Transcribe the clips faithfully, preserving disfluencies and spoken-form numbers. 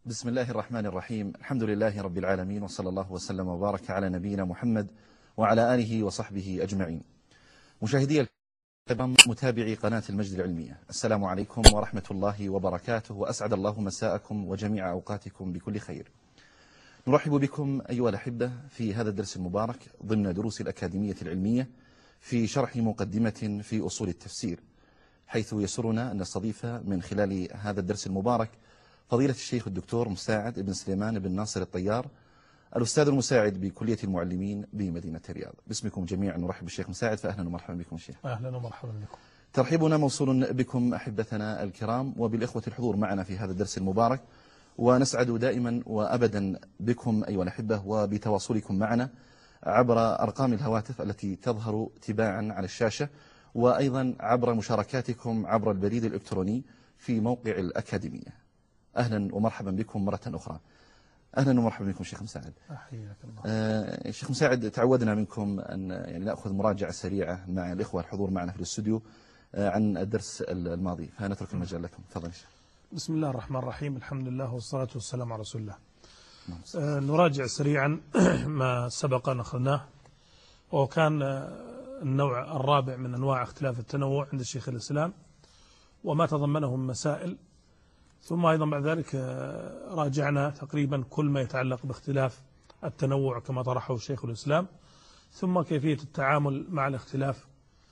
بسم الله الرحمن الرحيم. الحمد لله رب العالمين، وصلى الله وسلم وبارك على نبينا محمد وعلى آله وصحبه أجمعين. مشاهدي الكرام، متابعي قناة المجد العلمية، السلام عليكم ورحمة الله وبركاته، وأسعد الله مساءكم وجميع أوقاتكم بكل خير. نرحب بكم أيها الأحبة في هذا الدرس المبارك ضمن دروس الأكاديمية العلمية في شرح مقدمة في أصول التفسير، حيث يسرنا أن نستضيف من خلال هذا الدرس المبارك فضيلة الشيخ الدكتور مساعد بن سليمان بن ناصر الطيار، الأستاذ المساعد بكلية المعلمين بمدينة الرياض. باسمكم جميعا نرحب بالشيخ مساعد، فأهلا ومرحبا بكم شيخ. أهلا ومرحبا بكم. ترحيبنا موصول بكم أحبتنا الكرام وبالإخوة الحضور معنا في هذا الدرس المبارك، ونسعد دائما وأبدا بكم أيها الأحبة وبتواصلكم معنا عبر أرقام الهواتف التي تظهر تباعا على الشاشة، وأيضا عبر مشاركاتكم عبر البريد الإلكتروني في موقع الأكاديمية. أهلا ومرحبا بكم مرة أخرى. أهلا ومرحبا بكم شيخ مساعد. أحييك الله. آه شيخ مساعد، تعودنا منكم أن يعني نأخذ مراجعة سريعة مع الإخوة الحضور معنا في الاستوديو آه عن الدرس الماضي، فنترك المجال لكم. تفضل شيخ. بسم الله الرحمن الرحيم، الحمد لله والصلاة والسلام على رسول الله. آه نراجع سريعا ما سبق أن أخذناه، وكان النوع الرابع من أنواع اختلاف التنوع عند شيخ الإسلام وما تضمنه من مسائل، ثم أيضا بعد ذلك راجعنا تقريبا كل ما يتعلق باختلاف التنوع كما طرحه شيخ الإسلام، ثم كيفية التعامل مع الاختلاف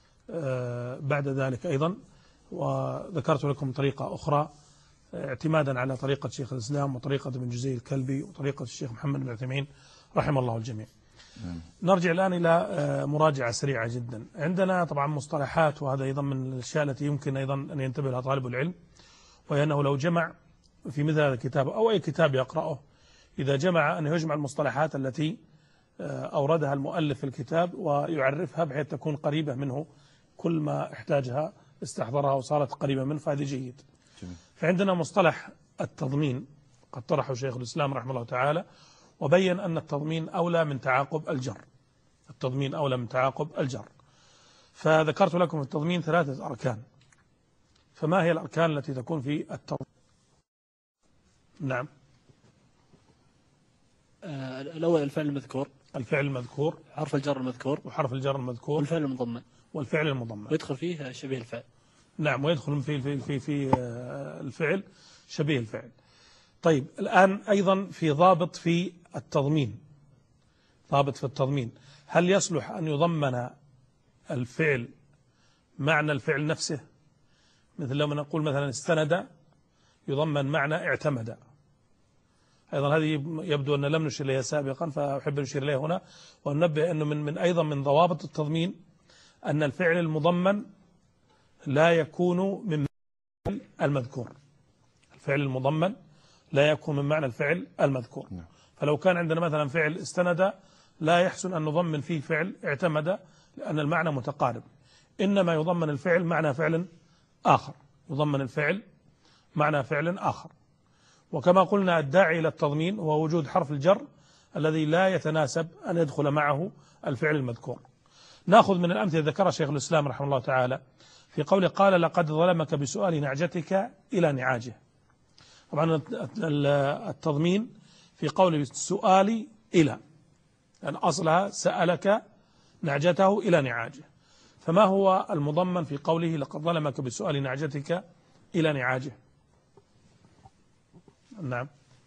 بعد ذلك أيضا. وذكرت لكم طريقة أخرى اعتمادا على طريقة شيخ الإسلام وطريقة ابن جزي الكلبي وطريقة الشيخ محمد بن عثيمين رحمه الله الجميع. نرجع الآن إلى مراجعة سريعة جدا. عندنا طبعا مصطلحات، وهذا أيضا من الأشياء التي يمكن أيضا أن ينتبه لها طالب العلم، وهي أنه لو جمع في مثل هذا الكتاب أو أي كتاب يقرأه، إذا جمع أن يجمع المصطلحات التي أوردها المؤلف في الكتاب ويعرفها بحيث تكون قريبة منه، كل ما احتاجها استحضرها وصارت قريبة منه، فهذه جيد. فعندنا مصطلح التضمين قد طرحه شيخ الإسلام رحمه الله تعالى، وبين أن التضمين أولى من تعاقب الجر. التضمين أولى من تعاقب الجر. فذكرت لكم في التضمين ثلاثة أركان. فما هي الأركان التي تكون في التضمين؟ نعم. آه الأول الفعل المذكور. الفعل المذكور. حرف الجر المذكور. وحرف الجر المذكور. والفعل المضمن. والفعل المضمن. ويدخل فيه شبيه الفعل. نعم، ويدخل في في في في الفعل شبيه الفعل. طيب الآن أيضا في ضابط في التضمين، ضابط في التضمين، هل يصلح أن يضمن الفعل معنى الفعل نفسه؟ مثل لما نقول مثلا استند يضمن معنى اعتمد. أيضا هذه يبدو أن لم نشير إليها سابقا، فأحب أن نشير إليها هنا وننبه أنه من من أيضا من ضوابط التضمين أن الفعل المضمن لا يكون من معنى المذكور. الفعل المضمن لا يكون من معنى الفعل المذكور. فلو كان عندنا مثلا فعل استند لا يحسن أن نضمن فيه فعل اعتمد، لأن المعنى متقارب. إنما يضمن الفعل معنى فعل آخر، يضمن الفعل معنى فعل آخر. وكما قلنا الداعي إلى التضمين هو وجود حرف الجر الذي لا يتناسب أن يدخل معه الفعل المذكور. نأخذ من الأمثلة ذكرها شيخ الإسلام رحمه الله تعالى في قوله قال لقد ظلمك بسؤال نعجتك إلى نعاجه. طبعا التضمين في قول السؤال إلى، يعني أصلها سألك نعجته إلى نعاجه. فما هو المضمن في قوله لقد ظلمك بسؤال نعجتك إلى نعاجه؟ نعم.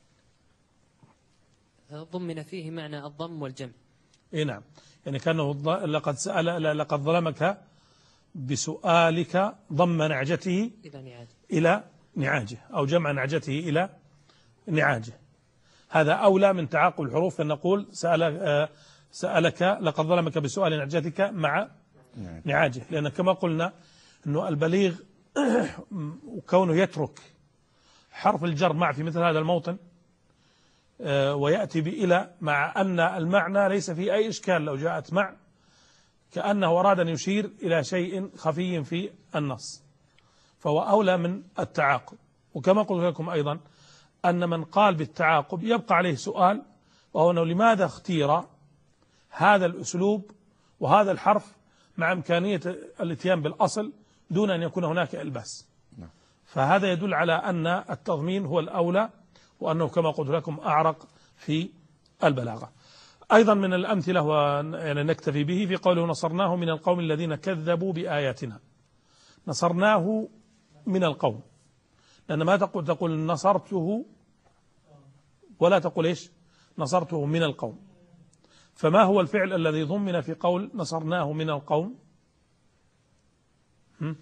ضمن فيه معنى الضم والجمع. إيه نعم، يعني كأنه لقد سأل لقد ظلمك بسؤالك ضم نعجته إلى نعاجه إلى نعاجه، أو جمع نعجته إلى نعاجه. هذا أولى من تعاقب الحروف، أن نقول سأل سألك لقد ظلمك بسؤال نعجتك مع نعاجه، لأن كما قلنا أنه البليغ وكونه يترك حرف الجر مع في مثل هذا الموطن ويأتي بإلى، مع أن المعنى ليس فيه أي إشكال لو جاءت مع، كأنه أراد أن يشير إلى شيء خفي في النص، فهو أولى من التعاقب. وكما قلت لكم أيضا أن من قال بالتعاقب يبقى عليه سؤال، وهو أنه لماذا اختير هذا الأسلوب وهذا الحرف مع إمكانية الاتيان بالأصل دون أن يكون هناك إلباس. فهذا يدل على أن التضمين هو الأولى وأنه كما قلت لكم أعرق في البلاغة. أيضا من الأمثلة يعني نكتفي به في قوله نصرناه من القوم الذين كذبوا بآياتنا. نصرناه من القوم، لأن ما تقول تقول نصرته ولا تقول إيش نصرته من القوم. فما هو الفعل الذي ضمن في قول نصرناه من القوم؟ هم؟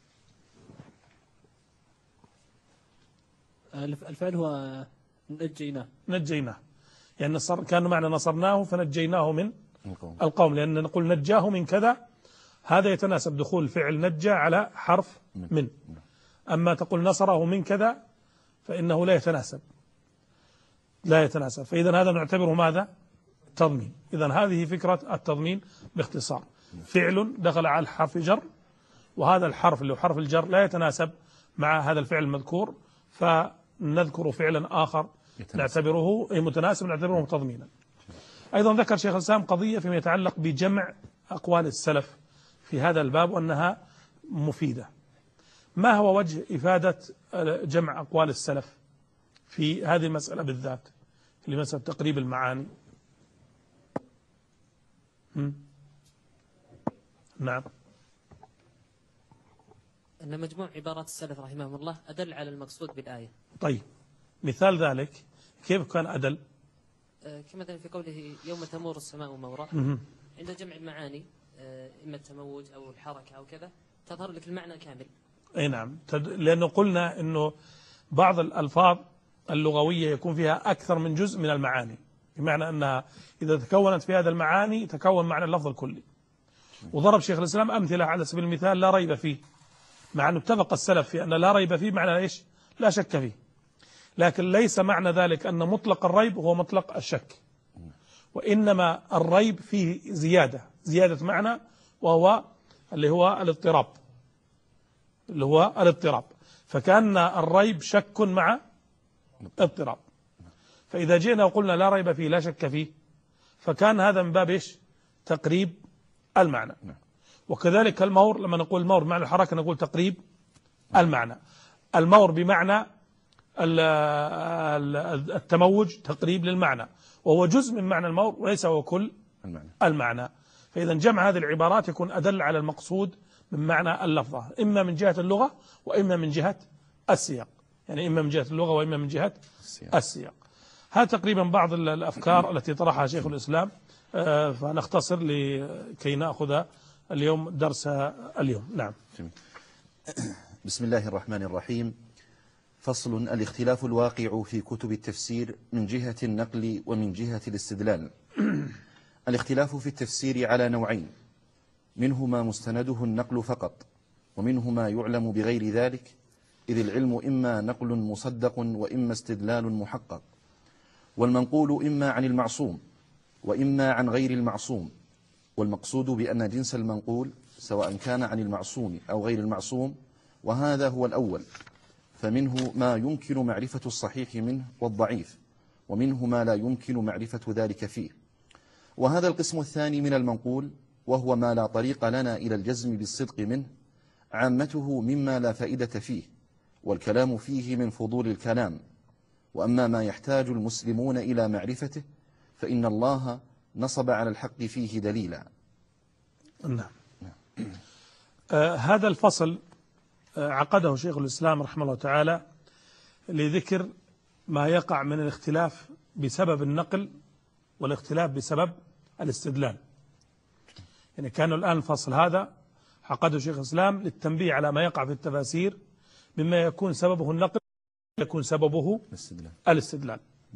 الفعل هو نجيناه. نجيناه، يعني نصر كان معنى نصرناه فنجيناه من القوم. القوم، لأن نقول نجاه من كذا، هذا يتناسب دخول فعل نجى على حرف من, من. أما تقول نصره من كذا فإنه لا يتناسب لا يتناسب فإذا هذا نعتبره ماذا؟ تضمين. إذا هذه فكرة التضمين باختصار، فعل دخل على حرف جر، وهذا الحرف اللي هو حرف الجر لا يتناسب مع هذا الفعل المذكور، فنذكر فعلا آخر يتناسب. نعتبره متناسب، نعتبره تضمينا. أيضا ذكر شيخ الإسلام قضية فيما يتعلق بجمع أقوال السلف في هذا الباب وأنها مفيدة. ما هو وجه إفادة جمع أقوال السلف في هذه المسألة بالذات، لمسألة تقريب المعاني؟ هم؟ نعم. أن مجموع عبارات السلف رحمهم الله أدل على المقصود بالآية. طيب، مثال ذلك كيف كان أدل؟ آه كمثلا في قوله يوم تمور السماء مورا، عند جمع المعاني آه إما التموج أو الحركة أو كذا تظهر لك المعنى كامل. أي نعم، لأنه قلنا أنه بعض الألفاظ اللغوية يكون فيها أكثر من جزء من المعاني، بمعنى أنها إذا تكونت في هذا المعاني تكون معنى اللفظ الكلي. وضرب شيخ الإسلام أمثلة على سبيل المثال لا ريب فيه، مع أنه اتفق السلف في أن لا ريب فيه معنى إيش؟ لا شك فيه، لكن ليس معنى ذلك أن مطلق الريب هو مطلق الشك، وإنما الريب فيه زيادة زيادة معنى، وهو اللي هو الاضطراب اللي هو الاضطراب فكان الريب شك مع اضطراب. فإذا جئنا وقلنا لا ريب فيه لا شك فيه فكان هذا من باب إيش؟ تقريب المعنى. وكذلك المور، لما نقول المور معنى الحركة نقول تقريب المعنى. المور بمعنى التموج تقريب للمعنى، وهو جزء من معنى المور وليس هو كل المعنى, المعنى. فإذا جمع هذه العبارات يكون أدل على المقصود من معنى اللفظة، إما من جهة اللغة وإما من جهة السياق، يعني إما من جهة اللغة وإما من جهة السياق, السياق. هذا تقريبا بعض الأفكار التي طرحها شيخ الإسلام، فنختصر لكي نأخذ اليوم درس اليوم. نعم. بسم الله الرحمن الرحيم. فصل: الاختلاف الواقع في كتب التفسير من جهة النقل ومن جهة الاستدلال. الاختلاف في التفسير على نوعين: منه ما مستنده النقل فقط، ومنه ما يعلم بغير ذلك، إذ العلم إما نقل مصدق وإما استدلال محقق. والمنقول إما عن المعصوم وإما عن غير المعصوم، والمقصود بأن جنس المنقول سواء كان عن المعصوم أو غير المعصوم، وهذا هو الأول، فمنه ما يمكن معرفة الصحيح منه والضعيف، ومنه ما لا يمكن معرفة ذلك فيه. وهذا القسم الثاني من المنقول، وهو ما لا طريق لنا إلى الجزم بالصدق منه، عامته مما لا فائدة فيه، والكلام فيه من فضول الكلام. وأما ما يحتاج المسلمون إلى معرفته فإن الله نصب على الحق فيه دليلا. نعم. آه هذا الفصل آه عقده شيخ الإسلام رحمه الله تعالى لذكر ما يقع من الاختلاف بسبب النقل والاختلاف بسبب الاستدلال. يعني كان الآن الفصل هذا عقده شيخ الإسلام للتنبيه على ما يقع في التفاسير مما يكون سببه النقل يكون سببه الاستدلال, الاستدلال.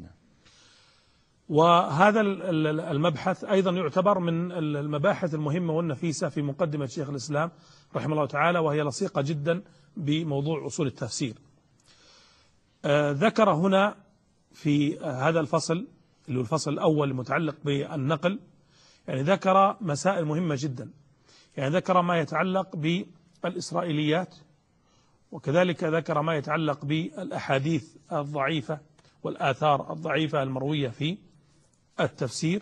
وهذا المبحث أيضا يعتبر من المباحث المهمة والنفيسة في مقدمة شيخ الإسلام رحمه الله تعالى، وهي لصيقة جدا بموضوع أصول التفسير. آه ذكر هنا في هذا الفصل اللي هو الفصل الأول المتعلق بالنقل، يعني ذكر مسائل مهمة جدا. يعني ذكر ما يتعلق بالإسرائيليات، وكذلك ذكر ما يتعلق بالأحاديث الضعيفة والآثار الضعيفة المروية في التفسير،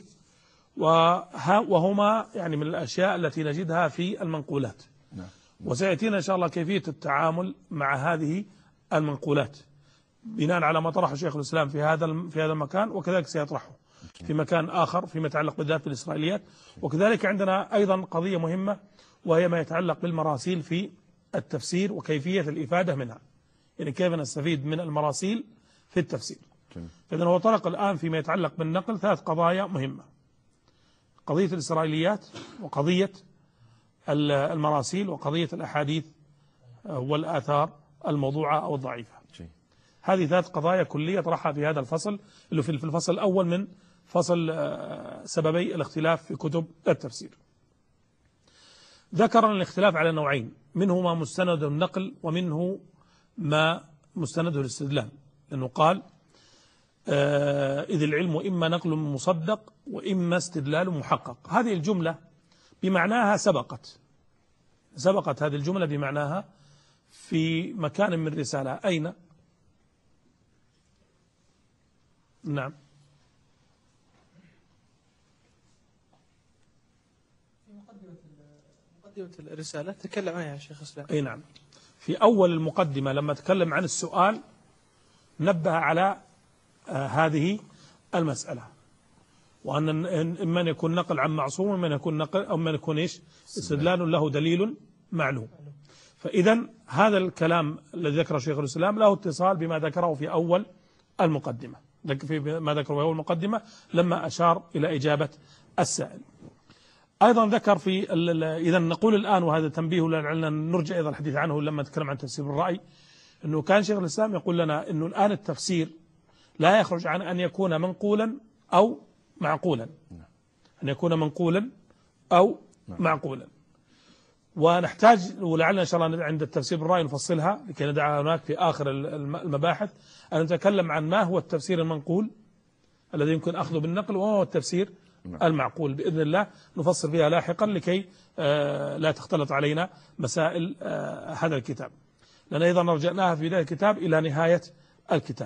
وهما يعني من الأشياء التي نجدها في المنقولات. وسيأتينا إن شاء الله كيفية التعامل مع هذه المنقولات، بناء على ما طرحه شيخ الإسلام في هذا في هذا المكان، وكذلك سيطرحه في مكان آخر فيما يتعلق بالذات بالإسرائيليات. وكذلك عندنا أيضا قضية مهمة، وهي ما يتعلق بالمراسيل في التفسير وكيفية الإفادة منها، يعني كيف نستفيد من المراسيل في التفسير. فإذا هو طرق الآن فيما يتعلق بالنقل ثلاث قضايا مهمة: قضية الإسرائيليات، وقضية المراسيل، وقضية الأحاديث والآثار الموضوعة أو الضعيفة. هذه ثلاث قضايا كلية طرحها في هذا الفصل، اللي في الفصل الأول من فصل سببي الاختلاف في كتب التفسير. ذكر الاختلاف على نوعين: منه ما مستند النقل، ومنه ما مستنده الاستدلال، لأنه قال آه إذ العلم إما نقل مصدق وإما استدلال محقق. هذه الجملة بمعناها سبقت سبقت هذه الجملة بمعناها في مكان من رسالة. أين؟ نعم، في مقدمة مقدمة الرسالة تكلم عنها شيخ الإسلام. أي نعم، في أول المقدمة لما تكلم عن السؤال نبه على آه هذه المسألة، وأن إما أن يكون نقل عن معصوم، وإما أن يكون نقل، أو إما أن يكون إيش استدلال له دليل معلوم. فإذا هذا الكلام الذي ذكره شيخ الإسلام له اتصال بما ذكره في أول المقدمة، في ما ذكره في أول المقدمة لما أشار إلى إجابة السائل. أيضا ذكر في إذا نقول الآن، وهذا تنبيه لعلنا نرجع أيضا الحديث عنه لما نتكلم عن تفسير الرأي، أنه كان شيخ الإسلام يقول لنا أنه الآن التفسير لا يخرج عن أن يكون منقولا أو معقولا، أن يكون منقولا أو معقولا. ونحتاج، ولعلنا إن شاء الله عند التفسير بالرأي نفصلها لكي ندعها هناك في آخر المباحث، أن نتكلم عن ما هو التفسير المنقول الذي يمكن أخذه بالنقل، وما هو التفسير المعقول. بإذن الله نفصل فيها لاحقا لكي لا تختلط علينا مسائل هذا الكتاب، لأن أيضا رجعناها في بداية الكتاب إلى نهاية الكتاب.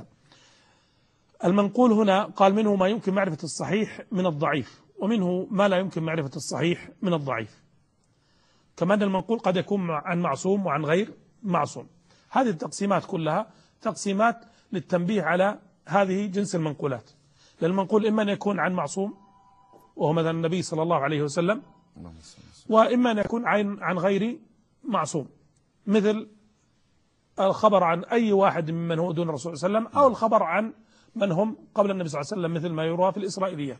المنقول هنا قال منه ما يمكن معرفة الصحيح من الضعيف، ومنه ما لا يمكن معرفة الصحيح من الضعيف. كمان المنقول قد يكون عن معصوم وعن غير معصوم. هذه التقسيمات كلها تقسيمات للتنبيه على هذه جنس المنقولات. للمنقول إما أن يكون عن معصوم وهو مثلا النبي صلى الله عليه وسلم، وإما أن يكون عن عن غير معصوم، مثل الخبر عن أي واحد ممن هو دون الرسول صلى الله عليه وسلم، أو الخبر عن من هم قبل النبي صلى الله عليه وسلم، مثل ما يروى في الإسرائيليات.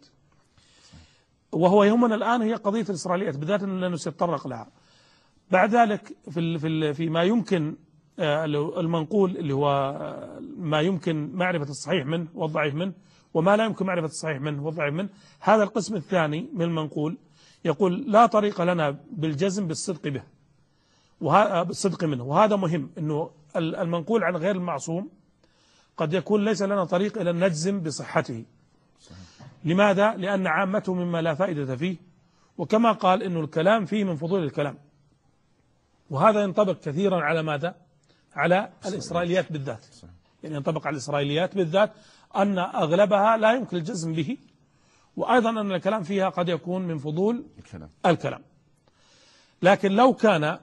وهو يهمنا الآن هي قضية الإسرائيليات بالذات، أننا سنتطرق لها بعد ذلك في في فيما يمكن المنقول، اللي هو ما يمكن معرفة الصحيح منه والضعيف منه، وما لا يمكن معرفة الصحيح منه والضعيف منه. هذا القسم الثاني من المنقول يقول لا طريق لنا بالجزم بالصدق به، وهذا بالصدق منه. وهذا مهم، أنه المنقول عن غير المعصوم قد يكون ليس لنا طريق إلى نجزم بصحته. لماذا؟ لأن عامته مما لا فائدة فيه، وكما قال أنه الكلام فيه من فضول الكلام، وهذا ينطبق كثيرا على ماذا؟ على الإسرائيليات بالذات، يعني ينطبق على الإسرائيليات بالذات أن أغلبها لا يمكن الجزم به، وأيضا أن الكلام فيها قد يكون من فضول الكلام, الكلام. لكن لو كان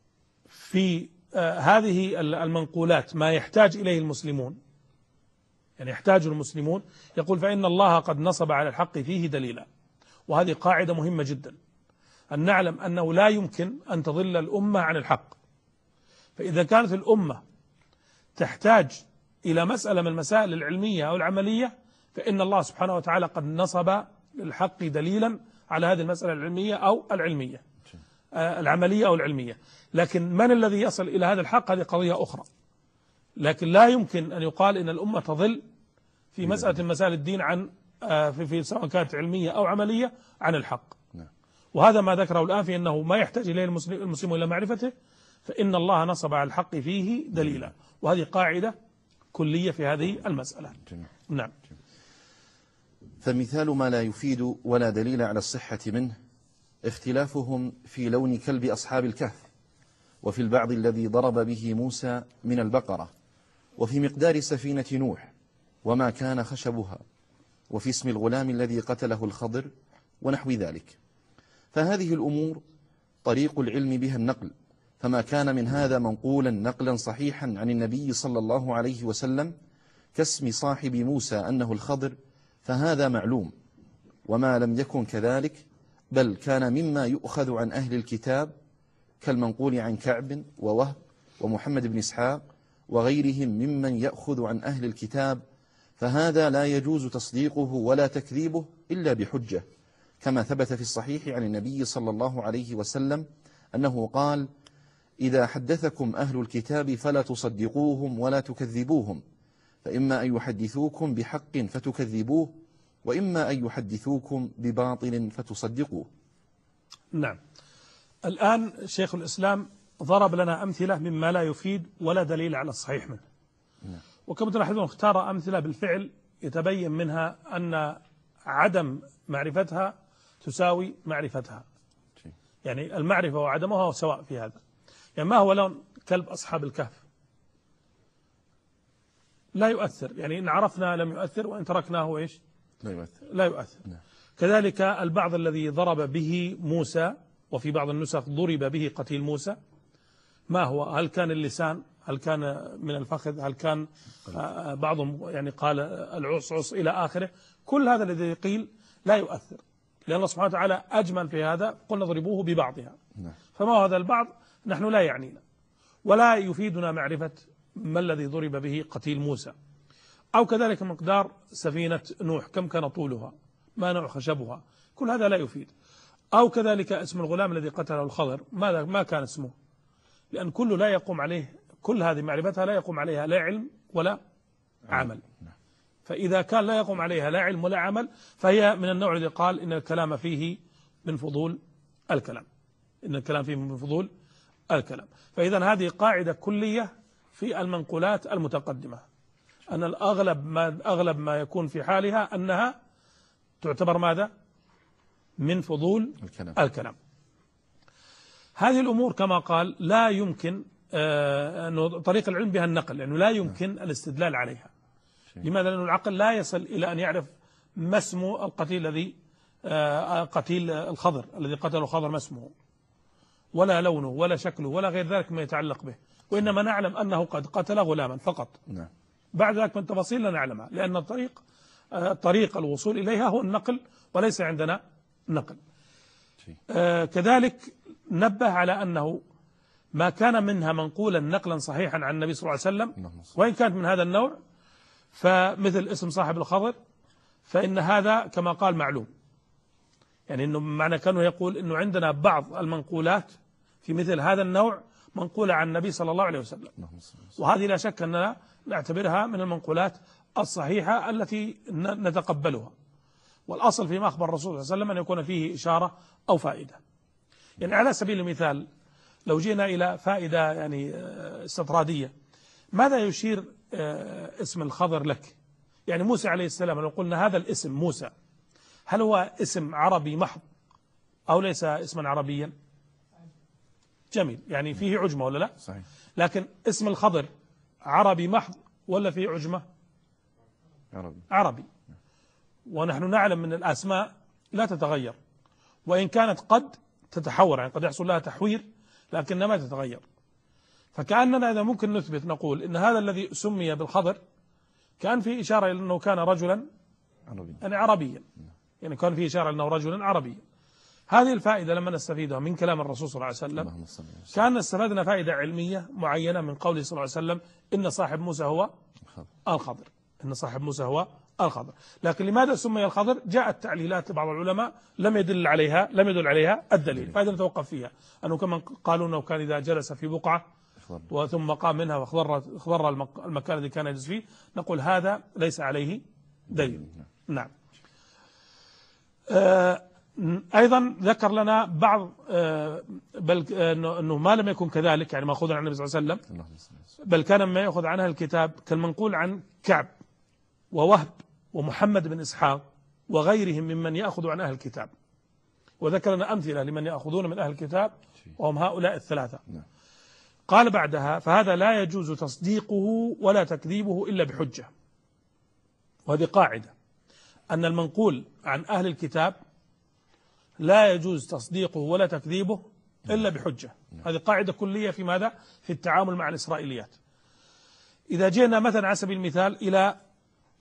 في آه هذه المنقولات ما يحتاج إليه المسلمون، يعني يحتاج المسلمون، يقول فإن الله قد نصب على الحق فيه دليلا. وهذه قاعدة مهمة جدا، أن نعلم أنه لا يمكن أن تضل الأمة عن الحق. فإذا كانت الأمة تحتاج إلى مسألة من المسائل العلمية أو العملية، فإن الله سبحانه وتعالى قد نصب للحق دليلا على هذه المسألة العلمية أو العلمية آه العملية أو العلمية. لكن من الذي يصل إلى هذا الحق هذه قضية أخرى. لكن لا يمكن أن يقال إن الأمة تضل في مسألة مسائل الدين عن آه في, في سواء كانت علمية أو عملية عن الحق. وهذا ما ذكره الآن في أنه ما يحتاج إليه المسلم, المسلم إلى معرفته، فإن الله نصب على الحق فيه دليلا. وهذه قاعدة كلية في هذه المسألة. جميل. نعم. فمثال ما لا يفيد ولا دليل على الصحة منه اختلافهم في لون كلب أصحاب الكهف، وفي البعض الذي ضرب به موسى من البقرة، وفي مقدار سفينة نوح وما كان خشبها، وفي اسم الغلام الذي قتله الخضر ونحو ذلك. فهذه الأمور طريق العلم بها النقل، فما كان من هذا منقولا نقلا صحيحا عن النبي صلى الله عليه وسلم كاسم صاحب موسى أنه الخضر فهذا معلوم، وما لم يكن كذلك بل كان مما يؤخذ عن أهل الكتاب كالمنقول عن كعب ووهب ومحمد بن إسحاق وغيرهم ممن يأخذ عن أهل الكتاب، فهذا لا يجوز تصديقه ولا تكذيبه إلا بحجة، كما ثبت في الصحيح عن النبي صلى الله عليه وسلم أنه قال: إذا حدثكم أهل الكتاب فلا تصدقوهم ولا تكذبوهم، فإما أن يحدثوكم بحق فتكذبوه، وإما أن يحدثوكم بباطل فتصدقوه. نعم. الآن شيخ الإسلام ضرب لنا أمثلة مما لا يفيد ولا دليل على الصحيح منه. نعم. وكما تلاحظون اختار أمثلة بالفعل يتبين منها أن عدم معرفتها تساوي معرفتها، يعني المعرفة وعدمها سواء في هذا. يعني ما هو لون كلب أصحاب الكهف؟ لا يؤثر، يعني إن عرفنا لم يؤثر، وإن تركناه إيش؟ لا يؤثر. لا يؤثر. نعم. كذلك البعض الذي ضرب به موسى، وفي بعض النسخ ضرب به قتيل موسى، ما هو؟ هل كان اللسان؟ هل كان من الفخذ؟ هل كان آه بعضهم يعني قال العصعص إلى آخره؟ كل هذا الذي قيل لا يؤثر، لأن الله سبحانه وتعالى أجمل في هذا، قلنا اضربوه ببعضها. نعم. فما هذا البعض نحن لا يعنينا، ولا يفيدنا معرفة ما الذي ضرب به قتيل موسى. أو كذلك مقدار سفينة نوح، كم كان طولها، ما نوع خشبها، كل هذا لا يفيد. أو كذلك اسم الغلام الذي قتله الخضر، ماذا ما كان اسمه، لأن كله لا يقوم عليه، كل هذه معرفتها لا يقوم عليها لا علم ولا عمل. فإذا كان لا يقوم عليها لا علم ولا عمل، فهي من النوع الذي قال إن الكلام فيه من فضول الكلام، إن الكلام فيه من فضول الكلام. فإذا هذه قاعدة كلية في المنقولات المتقدمة، أن الأغلب ما أغلب ما يكون في حالها أنها تعتبر ماذا؟ من فضول الكلام. الكلام. هذه الأمور كما قال لا يمكن آه أنه طريق العلم بها النقل، لأنه لا يمكن الاستدلال عليها. لماذا؟ لأن العقل لا يصل إلى أن يعرف ما اسم القتيل الذي آه قتيل الخضر الذي قتله الخضر، ما اسمه ولا لونه ولا شكله ولا غير ذلك ما يتعلق به، وإنما نعلم أنه قد قتل غلاما فقط. نعم. بعد ذلك من تفاصيل لا نعلمها، لأن الطريق آه طريق الوصول إليها هو النقل، وليس عندنا نقل. آه كذلك نبه على أنه ما كان منها منقولا نقلا صحيحا عن النبي صلى الله عليه وسلم، وإن كانت من هذا النوع، فمثل اسم صاحب الخضر فإن هذا كما قال معلوم، يعني أنه معنى كانوا يقول أنه عندنا بعض المنقولات في مثل هذا النوع منقولة عن النبي صلى الله عليه وسلم، وهذه لا شك أننا نعتبرها من المنقولات الصحيحة التي نتقبلها. والأصل فيما أخبر الرسول صلى الله عليه وسلم أن يكون فيه إشارة أو فائدة. يعني على سبيل المثال لو جينا إلى فائدة يعني استطرادية، ماذا يشير اسم الخضر لك؟ يعني موسى عليه السلام لو قلنا هذا الاسم موسى، هل هو اسم عربي محض أو ليس اسما عربيا؟ جميل، يعني فيه عجمة ولا لا؟ صحيح. لكن اسم الخضر عربي محض ولا فيه عجمة؟ عربي. عربي. ونحن نعلم من الأسماء لا تتغير، وإن كانت قد تتحور، يعني قد يحصل لها تحوير لكنها ما تتغير. فكأننا إذا ممكن نثبت نقول إن هذا الذي سمي بالخضر كان فيه إشارة إلى أنه كان رجلا عربي. يعني عربيا، يعني كان فيه إشارة أنه رجلا عربيا. هذه الفائدة لما نستفيدها من كلام الرسول صلى الله عليه وسلم كان استفدنا فائدة علمية معينة من قوله صلى الله عليه وسلم إن صاحب موسى هو الخضر، إن صاحب موسى هو الخضر. لكن لماذا سمي الخضر؟ جاءت تعليلات لبعض العلماء لم يدل عليها لم يدل عليها الدليل، فهذا نتوقف فيها. أنه كما قالوا أنه كان إذا جلس في بقعة وثم قام منها واخضر اخضر المكان الذي كان يجلس فيه، نقول هذا ليس عليه دليل. نعم. آه أيضا ذكر لنا بعض آه بل آه أنه ما لم يكن كذلك، يعني مأخوذ عن النبي صلى الله عليه وسلم، بل كان ما يأخذ عنها الكتاب كالمنقول عن كعب ووهب ومحمد بن إسحاق وغيرهم ممن يأخذ عن أهل الكتاب. وذكر لنا أمثلة لمن يأخذون من أهل الكتاب وهم هؤلاء الثلاثة. قال بعدها فهذا لا يجوز تصديقه ولا تكذيبه إلا بحجة. وهذه قاعدة أن المنقول عن أهل الكتاب لا يجوز تصديقه ولا تكذيبه إلا بحجة. هذه قاعدة كلية في ماذا؟ في التعامل مع الإسرائيليات. إذا جئنا مثلا على سبيل المثال إلى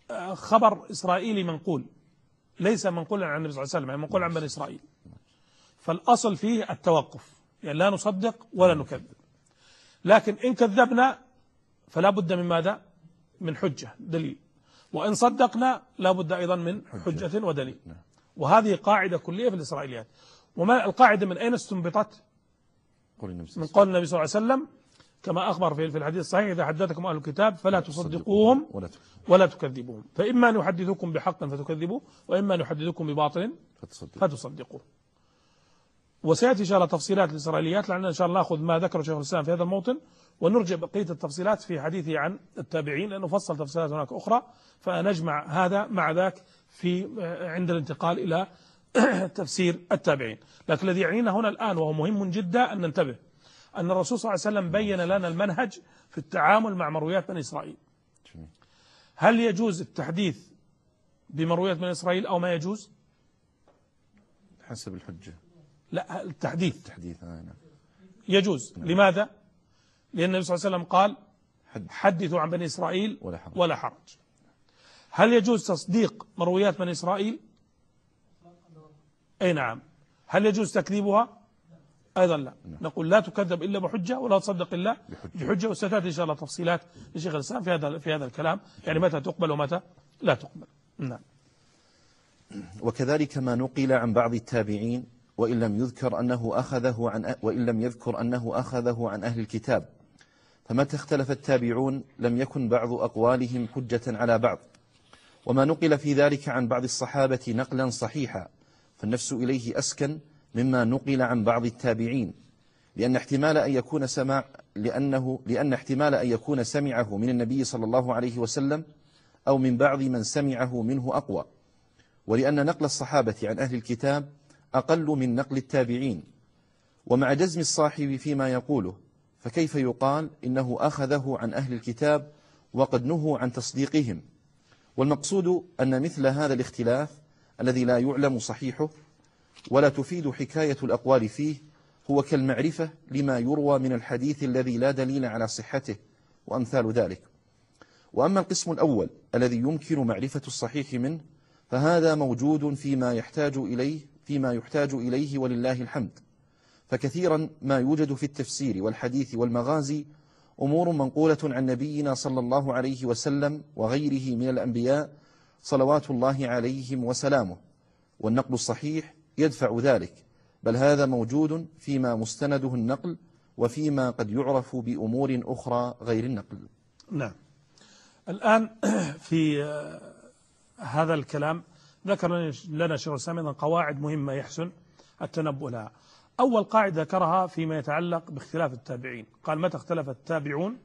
خبر إسرائيلي منقول ليس منقولا عن النبي صلى الله عليه وسلم، يعني منقول عن بني إسرائيل، فالأصل فيه التوقف، يعني لا نصدق ولا نكذب. لكن إن كذبنا فلا بد من ماذا؟ من حجة دليل، وإن صدقنا لا بد أيضا من حجة ودليل. وهذه قاعدة كلية في الإسرائيليات. وما القاعدة من أين استنبطت؟ من قول النبي صلى الله عليه وسلم كما أخبر في الحديث الصحيح: إذا حدثكم أهل الكتاب فلا تصدقوهم ولا تكذبوهم، فإما أن يحدثوكم بحق فتكذبوه، وإما أن يحدثوكم بباطل فتصدقوه. وسيأتي إن شاء الله تفصيلات الإسرائيليات، لأننا إن شاء الله نأخذ ما ذكره شيخ الإسلام في هذا الموطن ونرجع بقية التفصيلات في حديثه عن التابعين، لأنه فصل تفصيلات هناك أخرى، فنجمع هذا مع ذاك في عند الانتقال إلى تفسير التابعين. لكن الذي يعنينا هنا الآن وهو مهم جدا أن ننتبه أن الرسول صلى الله عليه وسلم بين لنا المنهج في التعامل مع مرويات بني إسرائيل. هل يجوز التحديث بمرويات بني إسرائيل أو ما يجوز؟ حسب الحجة. لا، التحديث التحديث يجوز. لماذا؟ لأن النبي صلى الله عليه وسلم قال: حدثوا عن بني إسرائيل ولا حرج. ولا حرج. هل يجوز تصديق مرويات بني إسرائيل؟ أي نعم. هل يجوز تكذيبها؟ أيضا لا. نقول لا تكذب إلا بحجة ولا تصدق إلا بحجة. وستأتي إن شاء الله تفصيلات لشيخ الإسلام في هذا في هذا الكلام، يعني متى تقبل ومتى لا تقبل. نعم. وكذلك ما نقل عن بعض التابعين وإن لم يذكر أنه أخذه عن وإن لم يذكر أنه أخذه عن أهل الكتاب، فمتى اختلف التابعون لم يكن بعض أقوالهم حجة على بعض. وما نقل في ذلك عن بعض الصحابة نقلا صحيحا فالنفس إليه أسكن مما نقل عن بعض التابعين، لأن احتمال أن يكون سمع لأنه لأن احتمال أن يكون سمعه من النبي صلى الله عليه وسلم أو من بعض من سمعه منه أقوى، ولأن نقل الصحابة عن أهل الكتاب أقل من نقل التابعين. ومع جزم الصاحب فيما يقوله فكيف يقال إنه أخذه عن أهل الكتاب وقد نهوا عن تصديقهم؟ والمقصود أن مثل هذا الاختلاف الذي لا يعلم صحيحه ولا تفيد حكاية الأقوال فيه هو كالمعرفة لما يروى من الحديث الذي لا دليل على صحته وأمثال ذلك. وأما القسم الأول الذي يمكن معرفة الصحيح منه فهذا موجود فيما يحتاج إليه فيما يحتاج إليه ولله الحمد. فكثيرا ما يوجد في التفسير والحديث والمغازي أمور منقولة عن نبينا صلى الله عليه وسلم وغيره من الأنبياء صلوات الله عليهم وسلامه، والنقل الصحيح يدفع ذلك، بل هذا موجود فيما مستنده النقل وفيما قد يعرف بأمور أخرى غير النقل. نعم. الآن في هذا الكلام ذكر لنا شيخ الإسلام قواعد مهمة يحسن التنبؤ لها. أول قاعدة ذكرها فيما يتعلق باختلاف التابعين، قال: متى اختلف التابعون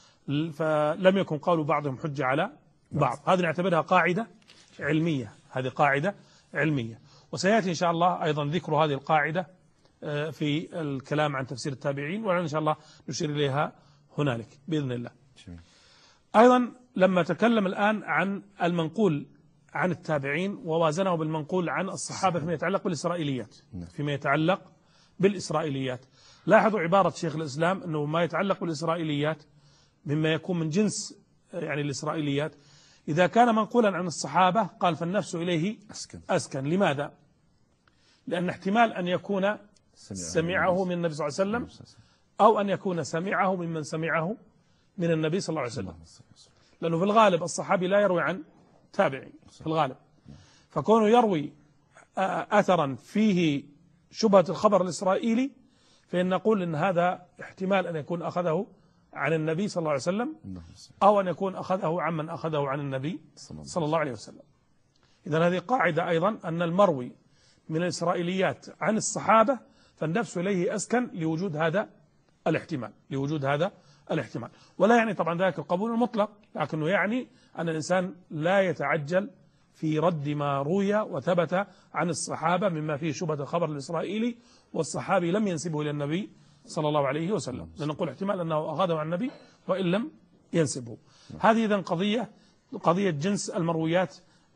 فلم يكن قول بعضهم حجة على بعض. هذه نعتبرها قاعدة علمية، هذه قاعدة علمية. وسيأتي إن شاء الله أيضا ذكر هذه القاعدة في الكلام عن تفسير التابعين، وإن شاء الله نشير إليها هنالك بإذن الله. أيضا لما تكلم الآن عن المنقول عن التابعين ووازنه بالمنقول عن الصحابة فيما يتعلق بالإسرائيليات فيما يتعلق بالإسرائيليات لاحظوا عبارة شيخ الإسلام أنه ما يتعلق بالإسرائيليات مما يكون من جنس يعني الإسرائيليات إذا كان منقولا عن الصحابة قال فالنفس إليه أسكن, أسكن. لماذا؟ لأن احتمال أن يكون سمعه من النبي صلى الله عليه وسلم أو أن يكون سمعه ممن سمعه من النبي صلى الله عليه وسلم، لأنه في الغالب الصحابي لا يروي عن تابعي في الغالب، فكونه يروي أثرا فيه شبهة الخبر الإسرائيلي فإن نقول إن هذا احتمال أن يكون أخذه عن النبي صلى الله عليه وسلم أو أن يكون أخذه عمن أخذه عن النبي صلى الله عليه وسلم. إذن هذه قاعدة أيضا أن المروي من الإسرائيليات عن الصحابة فالنفس إليه أسكن لوجود هذا الاحتمال لوجود هذا الاحتمال ولا يعني طبعا ذلك القبول المطلق، لكنه يعني أن الإنسان لا يتعجل في رد ما روي وثبت عن الصحابة مما فيه شبهة الخبر الإسرائيلي والصحابي لم ينسبه إلى النبي صلى الله عليه وسلم، لنقول احتمال أنه أخذه عن النبي وإن لم ينسبه. هذه إذن قضية قضية جنس المرويات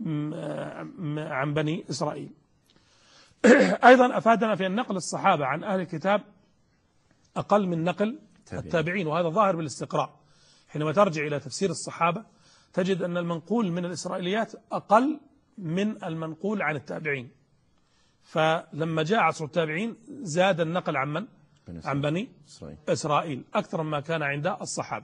عن بني إسرائيل. أيضا أفادنا في النقل الصحابة عن أهل الكتاب أقل من نقل التابعين، وهذا ظاهر بالاستقراء. حينما ترجع إلى تفسير الصحابة تجد أن المنقول من الإسرائيليات أقل من المنقول عن التابعين. فلما جاء عصر التابعين زاد النقل عن من؟ عن بني إسرائيل, إسرائيل أكثر مما كان عند الصحابة.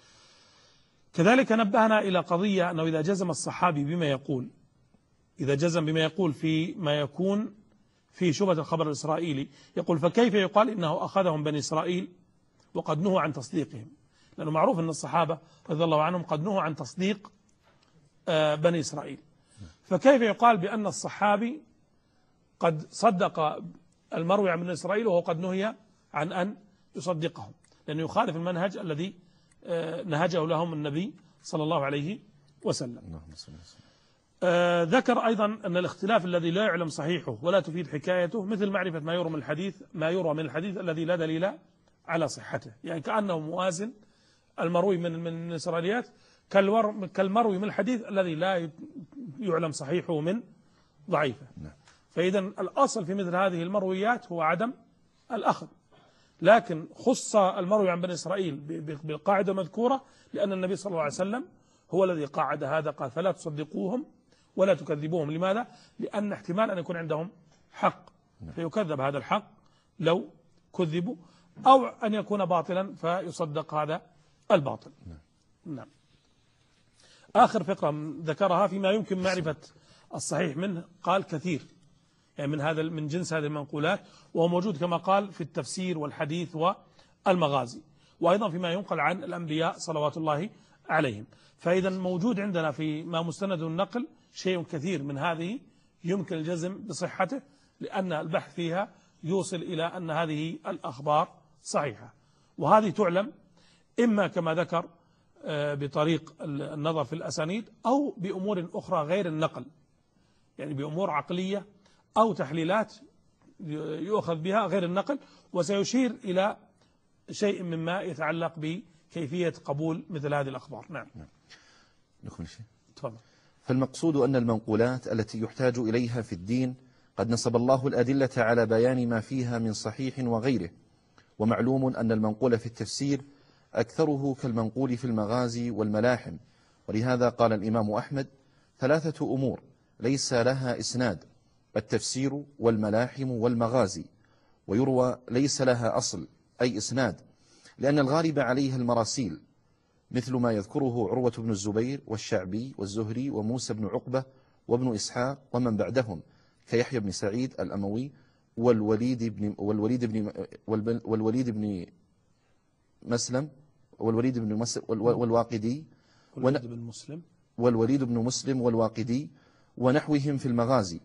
كذلك نبهنا إلى قضية أنه إذا جزم الصحابي بما يقول إذا جزم بما يقول في ما يكون في شبهة الخبر الإسرائيلي، يقول فكيف يقال إنه أخذهم بني إسرائيل وقد نهوا عن تصديقهم؟ لأنه معروف أن الصحابة رضي الله عنهم قد نهوا عن تصديق بني إسرائيل، فكيف يقال بأن الصحابي قد صدق المروي عن بني إسرائيل وهو قد نهي عن أن يصدقهم؟ لأنه يخالف المنهج الذي نهجه لهم النبي صلى الله عليه وسلم. آه ذكر أيضا أن الاختلاف الذي لا يعلم صحيحه ولا تفيد حكايته مثل معرفة ما يروى من الحديث ما يروى من الحديث الذي لا دليل على صحته، يعني كأنه موازن المروي من من الإسرائيليات كالمروي من الحديث الذي لا يعلم صحيحه من ضعيفه. فإذا الأصل في مثل هذه المرويات هو عدم الأخذ، لكن خص المروي عن بني إسرائيل بالقاعدة المذكورة لأن النبي صلى الله عليه وسلم هو الذي قاعد هذا، قال فلا تصدقوهم ولا تكذبوهم. لماذا؟ لأن احتمال أن يكون عندهم حق فيكذب هذا الحق لو كذبوا، أو أن يكون باطلا فيصدق هذا الباطل. نعم. آخر فقرة ذكرها فيما يمكن معرفة الصحيح منه، قال كثير، يعني من هذا من جنس هذه المنقولات، وهو موجود كما قال في التفسير والحديث والمغازي، وأيضا فيما ينقل عن الأنبياء صلوات الله عليهم. فإذا موجود عندنا في ما مستند النقل شيء كثير من هذه يمكن الجزم بصحته، لأن البحث فيها يوصل إلى أن هذه الأخبار صحيحة، وهذه تعلم إما كما ذكر بطريق النظر في الأسانيد أو بأمور أخرى غير النقل، يعني بأمور عقلية أو تحليلات يؤخذ بها غير النقل، وسيشير إلى شيء مما يتعلق بكيفية قبول مثل هذه الأخبار. نعم. نكمل شيء. تفضل. فالمقصود أن المنقولات التي يحتاج إليها في الدين قد نصب الله الأدلة على بيان ما فيها من صحيح وغيره، ومعلوم أن المنقول في التفسير أكثره كالمنقول في المغازي والملاحم، ولهذا قال الإمام أحمد ثلاثة أمور ليس لها إسناد: التفسير والملاحم والمغازي. ويروى ليس لها أصل أي إسناد، لأن الغالب عليها المراسيل، مثل ما يذكره عروة بن الزبير والشعبي والزهري وموسى بن عقبة وابن إسحاق ومن بعدهم كيحيى بن سعيد الأموي والوليد بن والوليد بن والوليد بن مسلم والوليد بن مسلم والواقدي والوليد بن مسلم والوليد بن مسلم والواقدي ونحوهم في المغازي.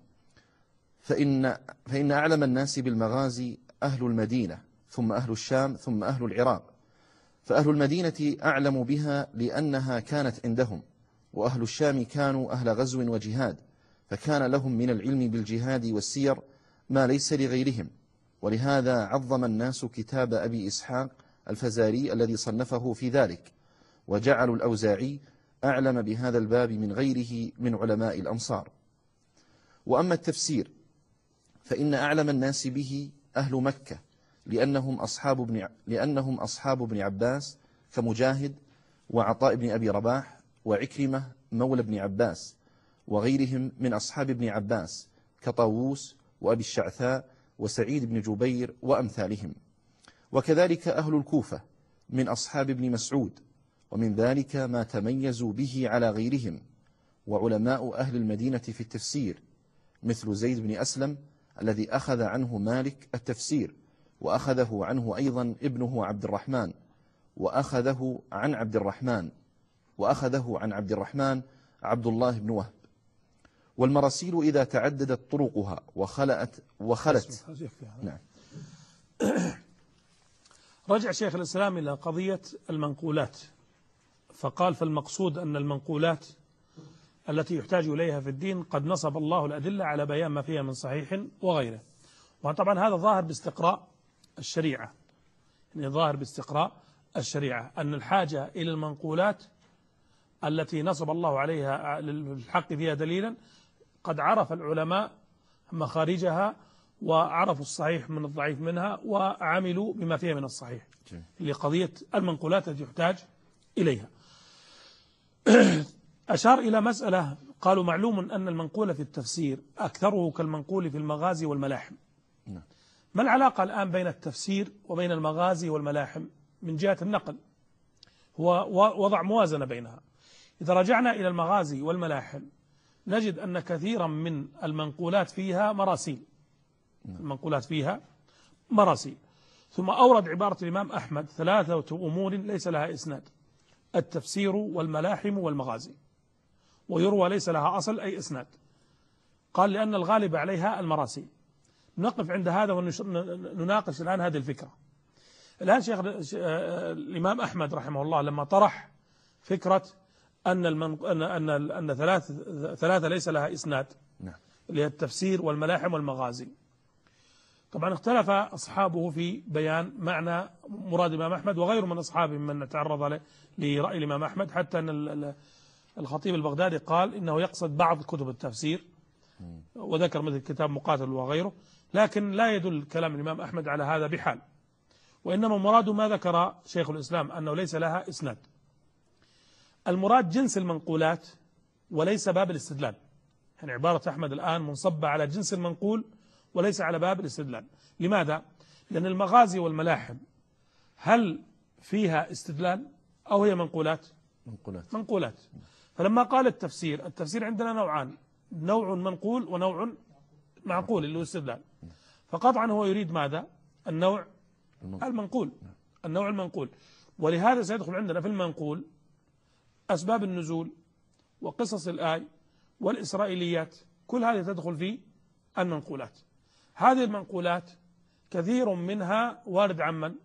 فإن فإن أعلم الناس بالمغازي أهل المدينة، ثم أهل الشام، ثم أهل العراق. فأهل المدينة أعلم بها لأنها كانت عندهم، وأهل الشام كانوا أهل غزو وجهاد، فكان لهم من العلم بالجهاد والسير ما ليس لغيرهم. ولهذا عظم الناس كتاب أبي إسحاق الفزاري الذي صنفه في ذلك، وجعلوا الأوزاعي أعلم بهذا الباب من غيره من علماء الأمصار. وأما التفسير فإن أعلم الناس به أهل مكة، لأنهم أصحاب ابن لأنهم أصحاب ابن عباس كمجاهد وعطاء بن أبي رباح وعكرمة مولى ابن عباس، وغيرهم من أصحاب ابن عباس كطاووس وأبي الشعثاء وسعيد بن جبير وأمثالهم. وكذلك أهل الكوفة من أصحاب ابن مسعود، ومن ذلك ما تميزوا به على غيرهم. وعلماء أهل المدينة في التفسير مثل زيد بن أسلم الذي أخذ عنه مالك التفسير، وأخذه عنه أيضا ابنه عبد الرحمن، وأخذه عن عبد الرحمن وأخذه عن عبد الرحمن عبد الله بن وهب. والمراسيل إذا تعددت طرقها وخلت وخلت نعم. رجع شيخ الإسلام إلى قضية المنقولات، فقال فالمقصود أن المنقولات التي يحتاج إليها في الدين قد نصب الله الأدلة على بيان ما فيها من صحيح وغيره. وطبعا هذا ظاهر باستقراء الشريعة، يعني ظاهر باستقراء الشريعة أن الحاجة إلى المنقولات التي نصب الله عليها للحق فيها دليلا قد عرف العلماء مخارجها وعرفوا الصحيح من الضعيف منها وعملوا بما فيها من الصحيح لقضية المنقولات التي يحتاج إليها. أشار إلى مسألة قالوا معلوم أن المنقول في التفسير أكثره كالمنقول في المغازي والملاحم. نعم. ما العلاقة الآن بين التفسير وبين المغازي والملاحم من جهة النقل؟ هو وضع موازنة بينها. إذا رجعنا إلى المغازي والملاحم نجد أن كثيرا من المنقولات فيها مراسيل. المنقولات فيها مراسيل. ثم أورد عبارة الإمام أحمد ثلاثة أمور ليس لها إسناد: التفسير والملاحم والمغازي، ويروى ليس لها أصل أي إسناد. قال لأن الغالب عليها المراسيل. نقف عند هذا ونناقش الآن هذه الفكرة. الآن شيخ الإمام أحمد رحمه الله لما طرح فكرة أن المن... أن أن أن ثلاث ثلاثة ليس لها إسناد، نعم، اللي هي التفسير والملاحم والمغازي. طبعا اختلف أصحابه في بيان معنى مراد الإمام أحمد، وغيره من أصحابه من تعرض له لرأي الإمام أحمد، حتى أن الخطيب البغدادي قال إنه يقصد بعض كتب التفسير، وذكر مثل كتاب مقاتل وغيره، لكن لا يدل كلام الإمام أحمد على هذا بحال. وإنما مراد ما ذكر شيخ الإسلام أنه ليس لها إسناد. المراد جنس المنقولات وليس باب الاستدلال. يعني عبارة أحمد الآن منصبة على جنس المنقول وليس على باب الاستدلال. لماذا؟ لأن المغازي والملاحم هل فيها استدلال أو هي منقولات؟ منقولات. منقولات. فلما قال التفسير، التفسير عندنا نوعان: نوع منقول ونوع معقول اللي هو استدلال. فقطعا هو يريد ماذا؟ النوع المنقول. النوع المنقول. ولهذا سيدخل عندنا في المنقول أسباب النزول وقصص الآي والإسرائيليات، كل هذه تدخل في المنقولات. هذه المنقولات كثير منها وارد عن من؟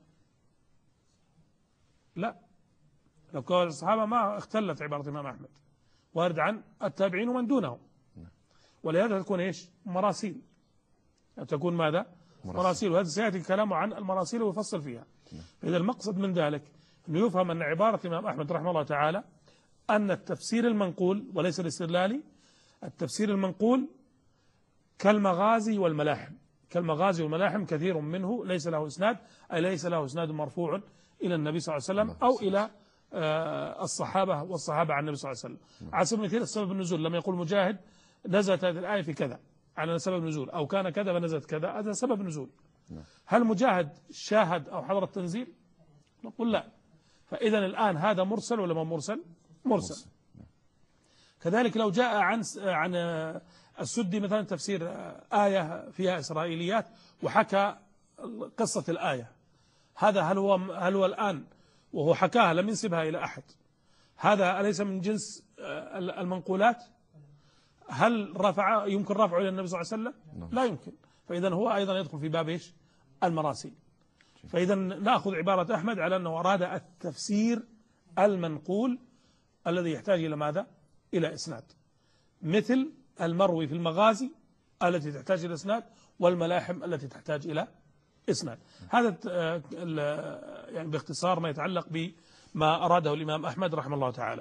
لا، لو كان الصحابة ما اختلت عبارة الإمام أحمد، وارد عن التابعين ومن دونهم. ولهذا تكون إيش؟ مراسيل. تكون ماذا؟ مراسيل. وهذا سيأتي كلامه عن المراسيل ويفصل فيها. إذا المقصد من ذلك أنه يفهم أن عبارة الإمام أحمد رحمه الله تعالى أن التفسير المنقول وليس الاستدلالي، التفسير المنقول كالمغازي والملاحم. كالمغازي والملاحم كثير منه ليس له إسناد، أي ليس له إسناد مرفوع إلى النبي صلى الله عليه وسلم أو إلى الصحابة والصحابة عن النبي صلى الله عليه وسلم. على سبيل المثال السبب النزول، لما يقول مجاهد نزلت هذه الآية في كذا على سبب نزول، أو كان كذا فنزلت كذا، هذا سبب نزول. هل مجاهد شاهد أو حضر التنزيل؟ نقول لا. فإذا الآن هذا مرسل ولا ما مرسل؟ مرسل. كذلك لو جاء عن عن السدي مثلا تفسير آية فيها إسرائيليات وحكى قصة الآية، هذا هل هو هل هو الآن وهو حكاها لم ينسبها إلى أحد، هذا أليس من جنس المنقولات؟ هل رفع يمكن رفعه إلى النبي صلى الله عليه وسلم؟ لا يمكن. فإذا هو أيضا يدخل في باب إيش؟ المراسيل. فإذا نأخذ عبارة أحمد على أنه أراد التفسير المنقول الذي يحتاج إلى ماذا؟ إلى إسناد، مثل المروي في المغازي التي تحتاج إلى إسناد، والملاحم التي تحتاج إلى إسناد. هذا يعني باختصار ما يتعلق بما أراده الإمام أحمد رحمه الله تعالى.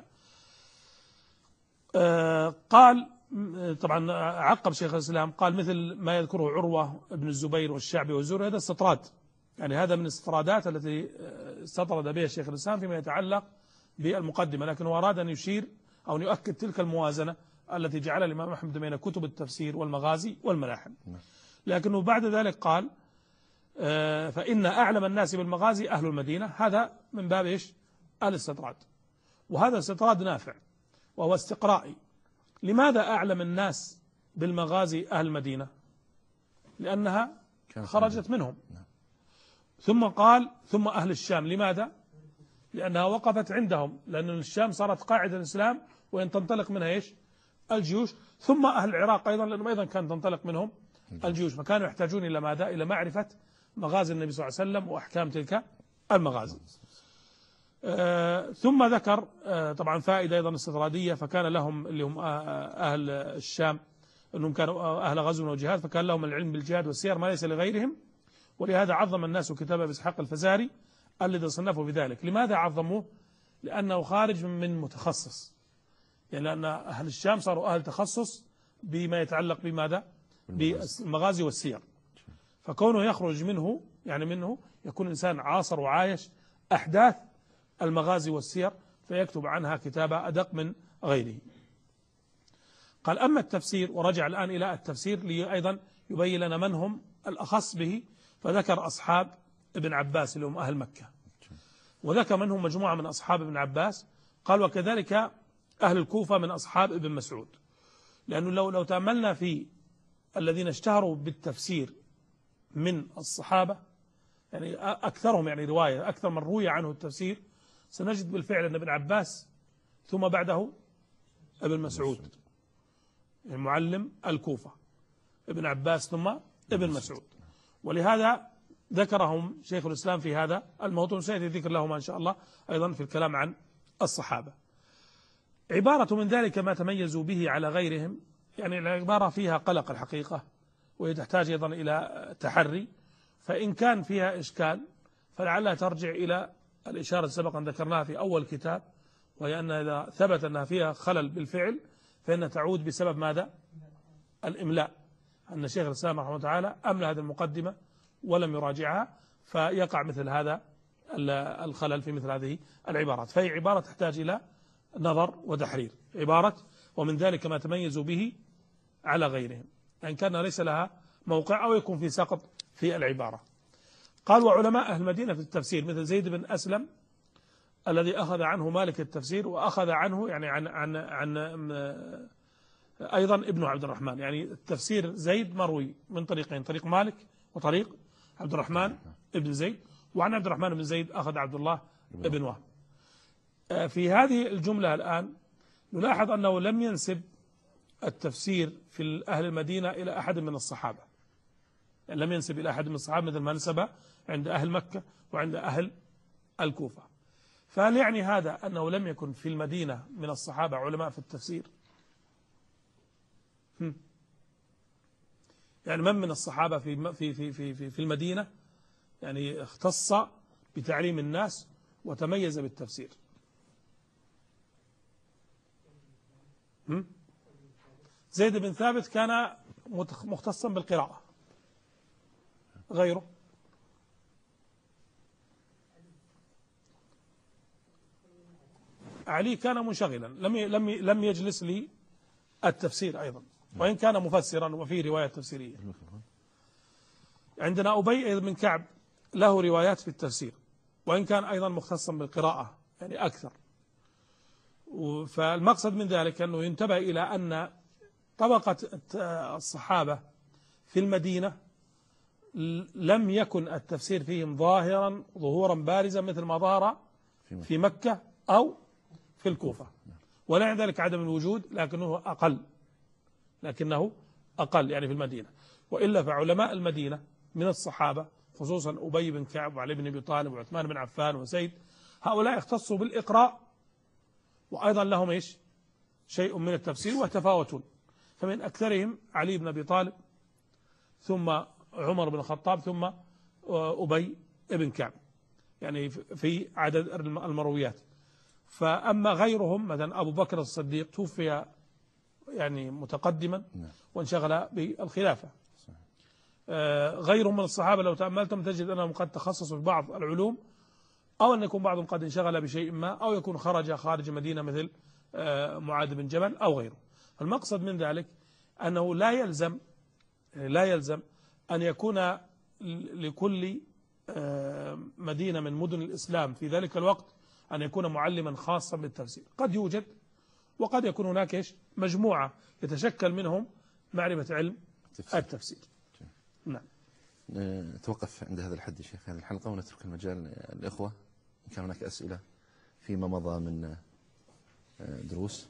قال طبعا عقب شيخ الإسلام قال مثل ما يذكره عروة بن الزبير والشعبي والزهري، هذا استطراد، يعني هذا من الاستطرادات التي استطرد بها شيخ الإسلام فيما يتعلق بالمقدمة، لكن هو أراد أن يشير أو أن يؤكد تلك الموازنة التي جعلها الإمام أحمد بين كتب التفسير والمغازي والملاحم. لكنه بعد ذلك قال فإن أعلم الناس بالمغازي أهل المدينة، هذا من باب إيش؟ الاستطراد. وهذا استطراد نافع وهو استقرائي. لماذا أعلم الناس بالمغازي أهل المدينة؟ لأنها خرجت منهم. ثم قال ثم أهل الشام. لماذا؟ لأنها وقفت عندهم، لأن الشام صارت قاعدة الإسلام وإن تنطلق منها إيش؟ الجيوش. ثم أهل العراق أيضا، لأنهم أيضا كانت تنطلق منهم الجيوش، فكانوا يحتاجون إلى ماذا؟ إلى معرفة مغازي النبي صلى الله عليه وسلم وأحكام تلك المغازي. آه ثم ذكر آه طبعا فائدة أيضا استطرادية، فكان لهم اللي هم أهل الشام أنهم كانوا أهل غزو وجهاد، فكان لهم العلم بالجهاد والسير ما ليس لغيرهم، ولهذا عظم الناس كتاب أبي إسحاق الفزاري الذي صنفه بذلك. لماذا عظموه؟ لأنه خارج من متخصص، يعني لأن أهل الشام صاروا أهل تخصص بما يتعلق بماذا؟ بالمغازي والسير، فكونه يخرج منه يعني منه يكون إنسان عاصر وعايش أحداث المغازي والسير فيكتب عنها كتابة أدق من غيره. قال أما التفسير، ورجع الآن إلى التفسير لي أيضا يبين لنا من هم الأخص به، فذكر أصحاب ابن عباس اللي هم أهل مكة، وذكر منهم مجموعة من أصحاب ابن عباس، قال وكذلك أهل الكوفة من أصحاب ابن مسعود. لأنه لو لو تأملنا في الذين اشتهروا بالتفسير من الصحابة، يعني أكثرهم يعني رواية أكثر من روي عنه التفسير، سنجد بالفعل أن ابن عباس ثم بعده ابن مسعود المعلم الكوفة، ابن عباس ثم ابن مسعود. ولهذا ذكرهم شيخ الإسلام في هذا الموضوع، سيأتي ذكر لهما إن شاء الله أيضا في الكلام عن الصحابة. عبارة من ذلك ما تميزوا به على غيرهم، يعني العبارة فيها قلق الحقيقة، وهي تحتاج أيضا إلى تحري، فإن كان فيها إشكال فلعلها ترجع إلى الإشارة سبقا ذكرناها في أول كتاب، وهي أن إذا ثبت أنها فيها خلل بالفعل فإنها تعود بسبب ماذا؟ الإملاء، أن شيخ الإسلام رحمه الله تعالى أملى هذه المقدمة ولم يراجعها، فيقع مثل هذا الخلل في مثل هذه العبارات. فهي عبارة تحتاج إلى نظر وتحرير، عبارة ومن ذلك ما تميزوا به على غيرهم، أن كان ليس لها موقع أو يكون في سقط في العبارة. قال وعلماء أهل المدينة في التفسير مثل زيد بن أسلم الذي أخذ عنه مالك التفسير، وأخذ عنه يعني عن عن عن أيضا ابن عبد الرحمن، يعني التفسير زيد مروي من طريقين، طريق مالك وطريق عبد الرحمن ابن زيد، وعن عبد الرحمن بن زيد أخذ عبد الله ابن وهب. في هذه الجملة الآن نلاحظ أنه لم ينسب التفسير في أهل المدينة إلى أحد من الصحابة، يعني لم ينسب إلى أحد من الصحابة مثل ما نسب عند أهل مكة وعند أهل الكوفة. فهل يعني هذا أنه لم يكن في المدينة من الصحابة علماء في التفسير؟ يعني من من الصحابة في في في في في المدينة يعني اختص بتعليم الناس وتميز بالتفسير؟ زيد بن ثابت كان مختصا بالقراءة، غيره؟ علي كان منشغلا، لم لم لم يجلس لي التفسير أيضا، وإن كان مفسرا وفيه رواية تفسيرية. عندنا أبي بن كعب له روايات في التفسير، وإن كان أيضا مختصا بالقراءة يعني أكثر. فالمقصد من ذلك أنه ينتبه إلى أن طبقة الصحابة في المدينة لم يكن التفسير فيهم ظاهرا ظهورا بارزا مثل ما ظهر في مكة أو في الكوفة، ولا عند ذلك عدم الوجود، لكنه أقل لكنه أقل يعني في المدينة. وإلا فعلماء المدينة من الصحابة خصوصا أبي بن كعب وعلي بن أبي طالب وعثمان بن عفان وزيد، هؤلاء اختصوا بالإقراء، وأيضا لهم إيش شيء من التفسير وتفاوتون. فمن أكثرهم علي بن أبي طالب، ثم عمر بن الخطاب، ثم أبي بن كعب، يعني في عدد المرويات. فأما غيرهم مثلا أبو بكر الصديق توفي يعني متقدما وانشغل بالخلافة. غيرهم من الصحابة لو تأملتم تجد أنهم قد تخصصوا في بعض العلوم، أو أن يكون بعضهم قد انشغل بشيء ما، أو يكون خرج خارج مدينة مثل معاذ بن جبل أو غيره. المقصد من ذلك أنه لا يلزم لا يلزم أن يكون لكل مدينة من مدن الإسلام في ذلك الوقت أن يكون معلما خاصا بالتفسير. قد يوجد، وقد يكون هناك إيش مجموعة يتشكل منهم معرفة علم التفسير, التفسير. نعم. نتوقف عند هذا الحد يا شيخ في هذه الحلقة، ونترك المجال للإخوة إن كان هناك أسئلة فيما مضى من دروس.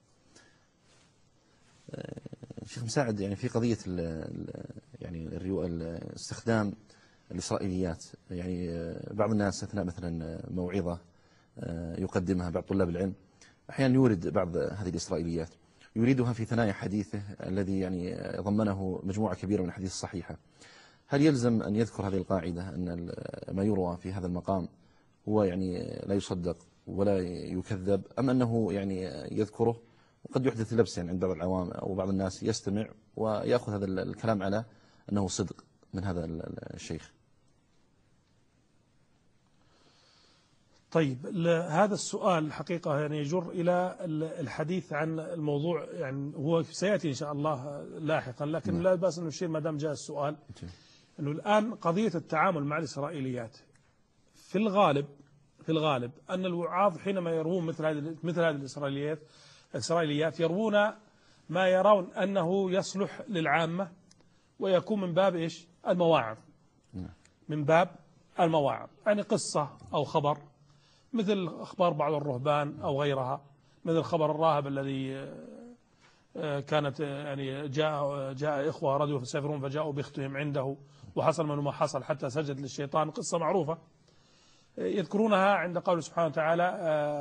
شيخ مساعد، يعني في قضية ال ال يعني استخدام الإسرائيليات، يعني بعض الناس أثناء مثلا موعظة يقدمها بعض طلاب العلم أحيانا يورد بعض هذه الإسرائيليات، يريدها في ثنايا حديثه الذي يعني ضمنه مجموعة كبيرة من الحديث الصحيحة. هل يلزم أن يذكر هذه القاعدة أن ما يروى في هذا المقام هو يعني لا يصدق ولا يكذب، أم أنه يعني يذكره وقد يحدث لبس يعني عند بعض العوام أو بعض الناس يستمع ويأخذ هذا الكلام على أنه صدق من هذا الشيخ؟ طيب هذا السؤال الحقيقة يعني يجر إلى الحديث عن الموضوع، يعني هو سيأتي إن شاء الله لاحقا، لكن لا بأس أن نشير ما دام جاء السؤال أنه الآن قضية التعامل مع الإسرائيليات في الغالب في الغالب أن الوعاظ حينما يروون مثل هذه مثل هذه الإسرائيليات الإسرائيليات يروون ما يرون أنه يصلح للعامة ويكون من باب إيش؟ المواعظ، من باب المواعظ، يعني قصة أو خبر مثل أخبار بعض الرهبان أو غيرها، مثل خبر الراهب الذي كانت يعني جاء جاء إخوة رجوا يسافرون فجاءوا بأختهم عنده وحصل منه ما حصل حتى سجد للشيطان، قصة معروفة يذكرونها عند قوله سبحانه وتعالى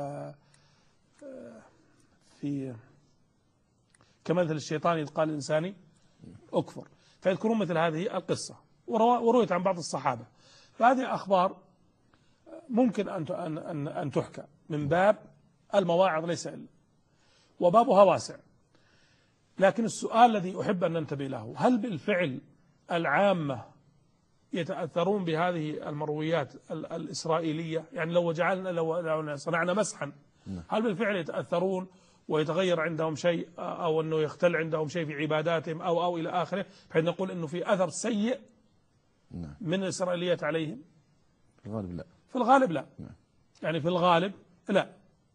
في كمثل الشيطان إذ قال الإنسان أكفر، فيذكرون مثل هذه القصة ورويت عن بعض الصحابة. فهذه أخبار ممكن أن أن أن تحكى من باب المواعظ ليس إلا، وبابها واسع. لكن السؤال الذي أحب أن ننتبه له، هل بالفعل العامة يتأثرون بهذه المرويات الإسرائيلية؟ يعني لو جعلنا لو صنعنا مسحا، هل بالفعل يتأثرون ويتغير عندهم شيء أو أنه يختل عندهم شيء في عباداتهم أو أو إلى آخره، بحيث نقول أنه في أثر سيء من الإسرائيليات عليهم؟ في الغالب لا. في الغالب لا. يعني في الغالب لا.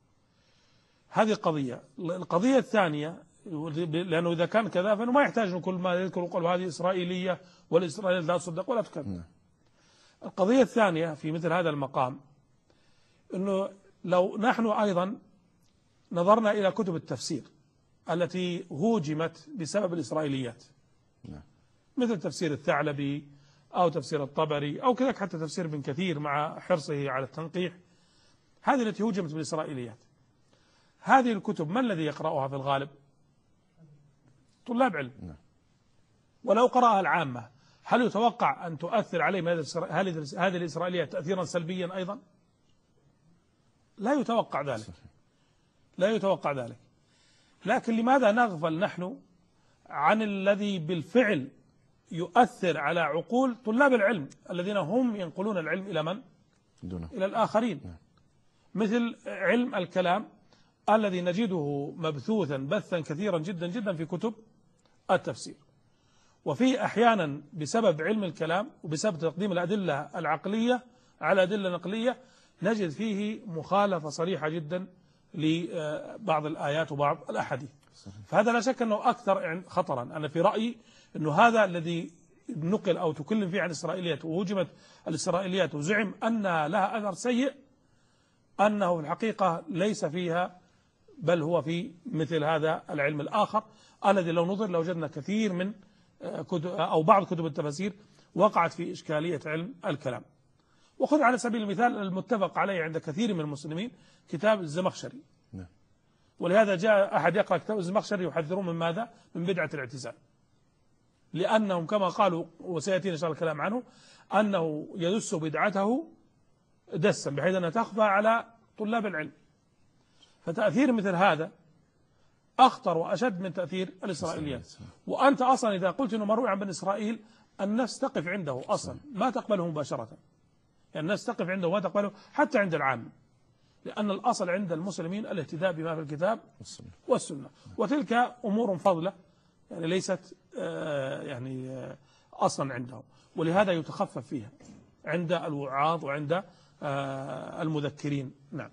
هذه قضية. القضية الثانية، لأنه إذا كان كذا فإنه ما يحتاج أن كل ما يذكر يقول هذه إسرائيلية والإسرائيليات لا تصدق ولا تكذب. القضية الثانية في مثل هذا المقام أنه لو نحن أيضا نظرنا إلى كتب التفسير التي هوجمت بسبب الإسرائيليات، مثل تفسير الثعلبي أو تفسير الطبري أو كذلك حتى تفسير ابن كثير مع حرصه على التنقيح، هذه التي هوجمت بالإسرائيليات، هذه الكتب من الذي يقرأها في الغالب؟ طلاب علم. ولو قرأها العامة هل يتوقع أن تؤثر عليهم هذه الإسرائيليات تأثيرا سلبيا أيضا؟ لا يتوقع ذلك، لا يتوقع ذلك. لكن لماذا نغفل نحن عن الذي بالفعل يؤثر على عقول طلاب العلم الذين هم ينقلون العلم إلى من؟ دونه. إلى الآخرين. مثل علم الكلام الذي نجده مبثوثا بثا كثيرا جدا جدا في كتب التفسير، وفي أحيانا بسبب علم الكلام وبسبب تقديم الأدلة العقلية على أدلة نقلية نجد فيه مخالفة صريحة جدا لبعض الآيات وبعض الأحاديث. فهذا لا شك أنه أكثر خطرا. أنا في رأيي أنه هذا الذي نقل أو تكلم فيه عن الإسرائيليات وهجمت الإسرائيليات وزعم أنها لها أثر سيء، أنه في الحقيقة ليس فيها، بل هو في مثل هذا العلم الآخر الذي لو نظر لوجدنا كثير من كتب أو بعض كتب التفاسير وقعت في إشكالية علم الكلام. وخذ على سبيل المثال المتفق عليه عند كثير من المسلمين كتاب الزمخشري، ولهذا جاء أحد يقرأ كتاب الزمخشري يحذرون من ماذا؟ من بدعة الاعتزال، لأنهم كما قالوا وسيأتينا إن شاء الله الكلام عنه أنه يدس بدعته دسا بحيث أنها تخفى على طلاب العلم. فتأثير مثل هذا أخطر وأشد من تأثير الإسرائيليات. وأنت أصلا إذا قلت أنه مروي عن بني إسرائيل النفس تقف عنده أصلا، ما تقبله مباشرة، يعني الناس تقف عنده وما تقبله حتى عند العام، لأن الأصل عند المسلمين الاهتداء بما في الكتاب والسنة، وتلك أمور فضلة يعني ليست يعني أصلا عندهم، ولهذا يتخفف فيها عند الوعاظ وعند المذكرين. نعم.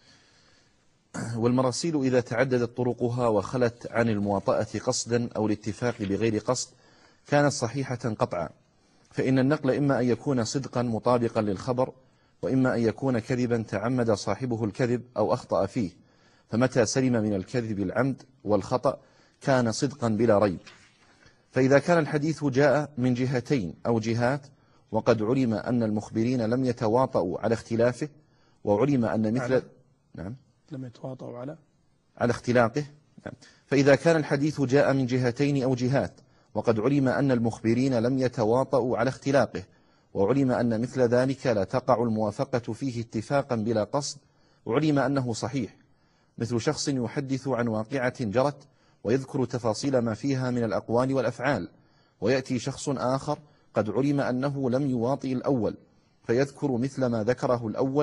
والمراسيل إذا تعددت طرقها وخلت عن المواطأة قصدا أو الاتفاق بغير قصد كانت صحيحة قطعا، فإن النقل إما أن يكون صدقا مطابقا للخبر، وإما أن يكون كذبا تعمد صاحبه الكذب أو أخطأ فيه، فمتى سلم من الكذب العمد والخطأ كان صدقا بلا ريب. فإذا كان الحديث جاء من جهتين أو جهات وقد علم أن المخبرين لم يتواطؤوا على اختلافه، وعلم أن مثل على. نعم لم يتواطؤوا على على اختلاقه. نعم. فإذا كان الحديث جاء من جهتين أو جهات وقد علم أن المخبرين لم يتواطؤوا على اختلاقه، وعلم أن مثل ذلك لا تقع الموافقة فيه اتفاقا بلا قصد، وعلم أنه صحيح، مثل شخص يحدث عن واقعة جرت ويذكر تفاصيل ما فيها من الأقوال والأفعال، ويأتي شخص آخر قد علم أنه لم يواطئ الأول فيذكر مثل ما ذكره الأول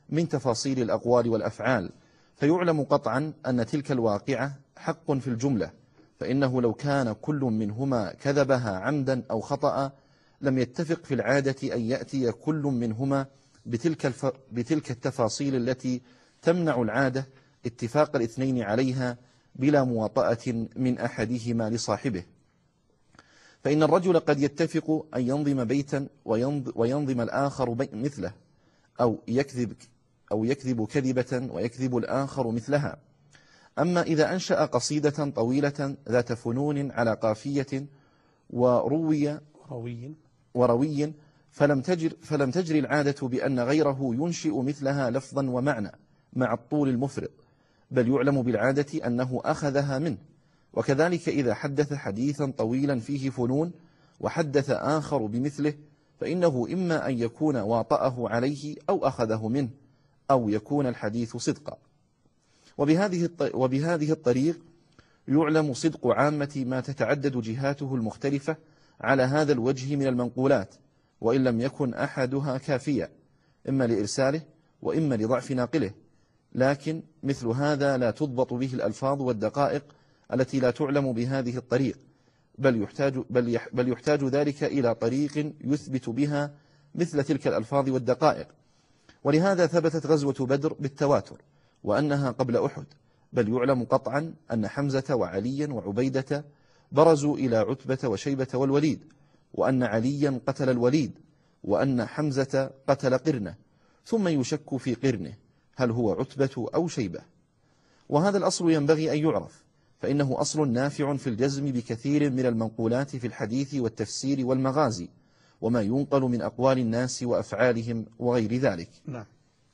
من تفاصيل الأقوال والأفعال، فيعلم قطعا أن تلك الواقعة حق في الجملة، فإنه لو كان كل منهما كذبها عمدا أو خطأ لم يتفق في العادة أن يأتي كل منهما بتلك, الف... بتلك التفاصيل التي تمنع العادة اتفاق الاثنين عليها بلا مواطأة من أحدهما لصاحبه. فإن الرجل قد يتفق أن ينظم بيتا وينظم الآخر مثله، أو يكذب أو يكذب كذبة ويكذب الآخر مثلها. أما إذا أنشأ قصيدة طويلة ذات فنون على قافية وروي روي وروي فلم تجر فلم تجري العادة بأن غيره ينشئ مثلها لفظا ومعنى مع الطول المفرط، بل يعلم بالعادة أنه أخذها منه. وكذلك إذا حدث حديثا طويلا فيه فنون وحدث آخر بمثله، فإنه إما أن يكون واطأه عليه أو أخذه منه، أو يكون الحديث صدقا. وبهذه وبهذه الطريق يعلم صدق عامة ما تتعدد جهاته المختلفة على هذا الوجه من المنقولات، وإن لم يكن أحدها كافيا، إما لإرساله وإما لضعف ناقله. لكن مثل هذا لا تضبط به الألفاظ والدقائق التي لا تعلم بهذه الطريق، بل يحتاج, بل بل يحتاج ذلك إلى طريق يثبت بها مثل تلك الألفاظ والدقائق. ولهذا ثبتت غزوة بدر بالتواتر وأنها قبل أحد، بل يعلم قطعا أن حمزة وعليا وعبيدة برزوا إلى عتبة وشيبة والوليد، وأن عليا قتل الوليد، وأن حمزة قتل قرنه، ثم يشك في قرنه هل هو عتبة أو شيبة. وهذا الأصل ينبغي أن يعرف، فإنه أصل نافع في الجزم بكثير من المنقولات في الحديث والتفسير والمغازي وما ينقل من أقوال الناس وأفعالهم وغير ذلك. نعم.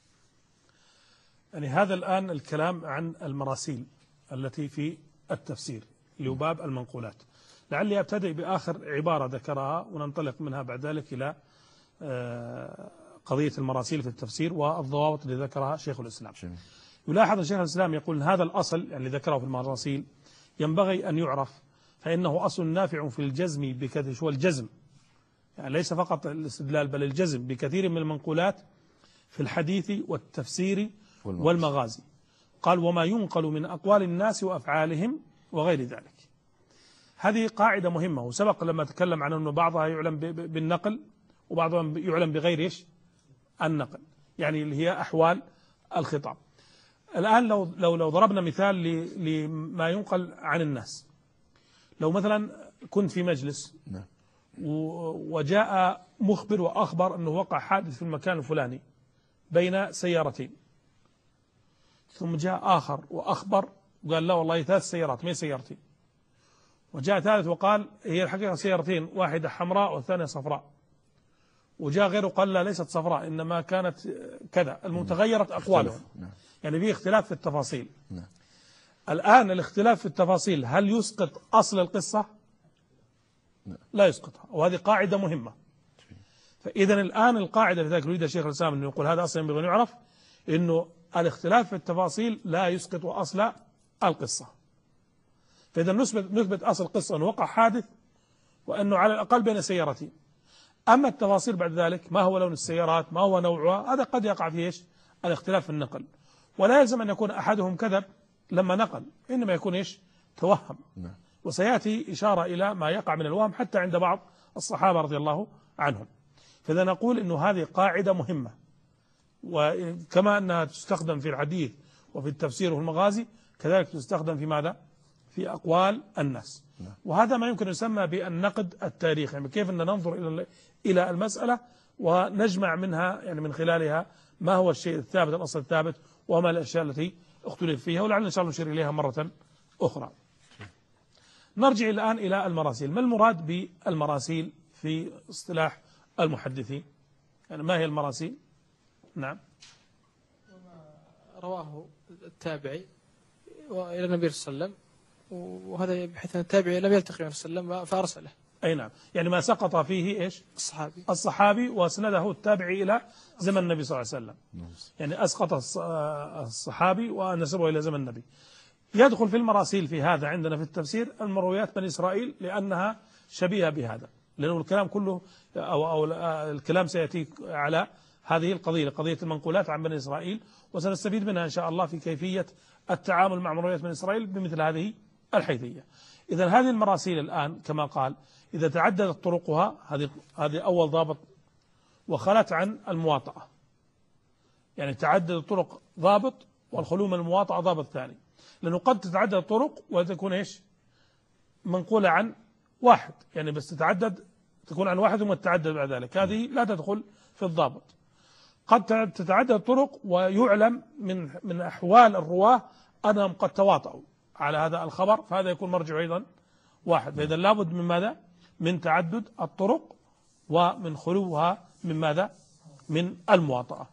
يعني هذا الآن الكلام عن المراسيل التي في التفسير لباب المنقولات. لعلي أبتدئ بآخر عبارة ذكرها وننطلق منها بعد ذلك إلى قضية المراسيل في التفسير والضوابط اللي ذكرها شيخ الإسلام. جميل. يلاحظ شيخ الإسلام يقول هذا الأصل يعني ذكره في المراسيل ينبغي أن يعرف، فإنه أصل نافع في الجزم بكثير. شو الجزم؟ يعني ليس فقط الاستدلال بل الجزم بكثير من المنقولات في الحديث والتفسير والمغازي. قال وما ينقل من أقوال الناس وأفعالهم وغير ذلك. هذه قاعدة مهمة، وسبق لما تكلم عن أنه بعضها يعلم بالنقل وبعضها يعلم بغير إيش النقل، يعني اللي هي أحوال الخطاب. الآن لو لو لو ضربنا مثال لما ينقل عن الناس، لو مثلا كنت في مجلس وجاء مخبر وأخبر أنه وقع حادث في المكان الفلاني بين سيارتين، ثم جاء آخر وأخبر وقال لا والله ثلاث سيارات ما سيارتين، وجاء ثالث وقال هي الحقيقة سيارتين، واحدة حمراء والثانية صفراء، وجاء غيره قال لا ليست صفراء إنما كانت كذا. المتغيرت أقوالهم، يعني في اختلاف في التفاصيل. الآن الاختلاف في التفاصيل هل يسقط أصل القصة؟ لا يسقطها، وهذه قاعدة مهمة. فإذا الآن القاعدة لذلك يريد الشيخ الإسلام أن يقول هذا أصلا ينبغي أن يعرف، أنه الاختلاف في التفاصيل لا يسقط أصل القصة. فإذا نثبت نثبت أصل القصة أنه وقع حادث وأنه على الأقل بين سيارتين. أما التفاصيل بعد ذلك ما هو لون السيارات ما هو نوعها، هذا قد يقع فيه إيش الاختلاف في النقل، ولا يلزم أن يكون أحدهم كذب لما نقل، إنما يكون إيش توهم. وسيأتي إشارة إلى ما يقع من الوهم حتى عند بعض الصحابة رضي الله عنهم. فإذا نقول إنه هذه قاعدة مهمة، وكما أنها تستخدم في الحديث وفي التفسير والمغازي كذلك تستخدم في ماذا؟ في أقوال الناس. وهذا ما يمكن يسمى بالنقد التاريخي، يعني كيف أن ننظر إلى إلى المسألة ونجمع منها يعني من خلالها ما هو الشيء الثابت الأصل الثابت وما الأشياء التي اختلف فيها، ولعل إن شاء الله نشير إليها مرة أخرى. نرجع الآن إلى المراسيل. ما المراد بالمراسيل في اصطلاح المحدثين؟ يعني ما هي المراسيل؟ نعم. وما رواه التابعي إلى النبي صلى الله عليه وسلم، وهذا بحيث أن التابعي لم يلتقي النبي صلى الله عليه وسلم فأرسله. أي نعم، يعني ما سقط فيه إيش؟ الصحابي الصحابي وأسنده التابعي إلى زمن النبي صلى الله عليه وسلم، يعني أسقط الصحابي ونسبه إلى زمن النبي. يدخل في المراسيل في هذا عندنا في التفسير المرويات بني إسرائيل، لأنها شبيهة بهذا، لأنه الكلام كله أو, أو الكلام سيأتي على هذه القضية قضية المنقولات عن بني إسرائيل، وسنستفيد منها إن شاء الله في كيفية التعامل مع مرويات بني إسرائيل بمثل هذه الحيثية. إذا هذه المراسيل الآن كما قال إذا تعددت طرقها، هذه هذه أول ضابط، وخلت عن المواطأة، يعني تعدد الطرق ضابط والخلو من المواطأة ضابط ثاني، لأنه قد تتعدد الطرق وتكون إيش منقولة عن واحد، يعني بس تتعدد تكون عن واحد ثم تتعدد بعد ذلك، هذه لا تدخل في الضابط. قد تتعدد الطرق ويعلم من من أحوال الرواة أنهم قد تواطؤوا على هذا الخبر، فهذا يكون مرجع أيضا واحد. فإذا لابد من ماذا؟ من تعدد الطرق ومن خلوها من ماذا؟ من المواطأة.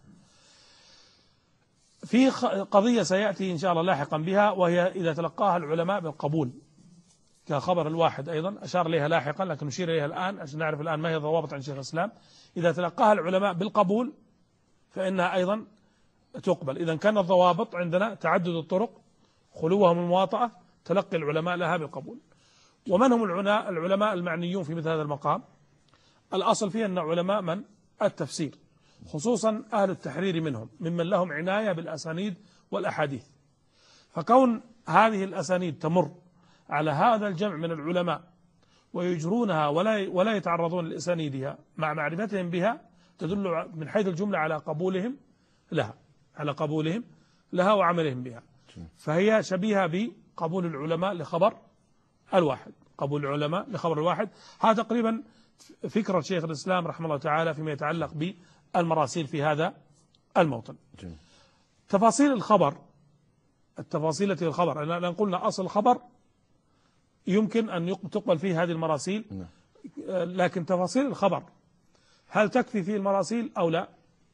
في قضية سيأتي إن شاء الله لاحقا بها، وهي إذا تلقاها العلماء بالقبول كخبر الواحد، أيضا أشار إليها لاحقا لكن نشير إليها الآن عشان نعرف الآن ما هي ضوابط عن شيخ الإسلام. إذا تلقاها العلماء بالقبول فإنها أيضا تقبل. إذا كانت الضوابط عندنا تعدد الطرق، خلوها من المواطأة، تلقي العلماء لها بالقبول. ومن هم العلماء المعنيون في مثل هذا المقام؟ الأصل فيه أن علماء من التفسير، خصوصا أهل التحرير منهم، ممن لهم عناية بالأسانيد والأحاديث. فكون هذه الأسانيد تمر على هذا الجمع من العلماء ويجرونها ولا ولا يتعرضون لأسانيدها مع معرفتهم بها، تدل من حيث الجملة على قبولهم لها على قبولهم لها وعملهم بها. فهي شبيهة بقبول العلماء لخبر الواحد، قبول العلماء لخبر الواحد. هذا تقريبا فكرة شيخ الإسلام رحمه الله تعالى فيما يتعلق بالمراسيل في هذا الموطن. جميل. تفاصيل الخبر، التفاصيل التي الخبر، لأن قلنا أصل الخبر يمكن أن تقبل فيه هذه المراسيل، لكن تفاصيل الخبر هل تكفي فيه المراسيل أو لا؟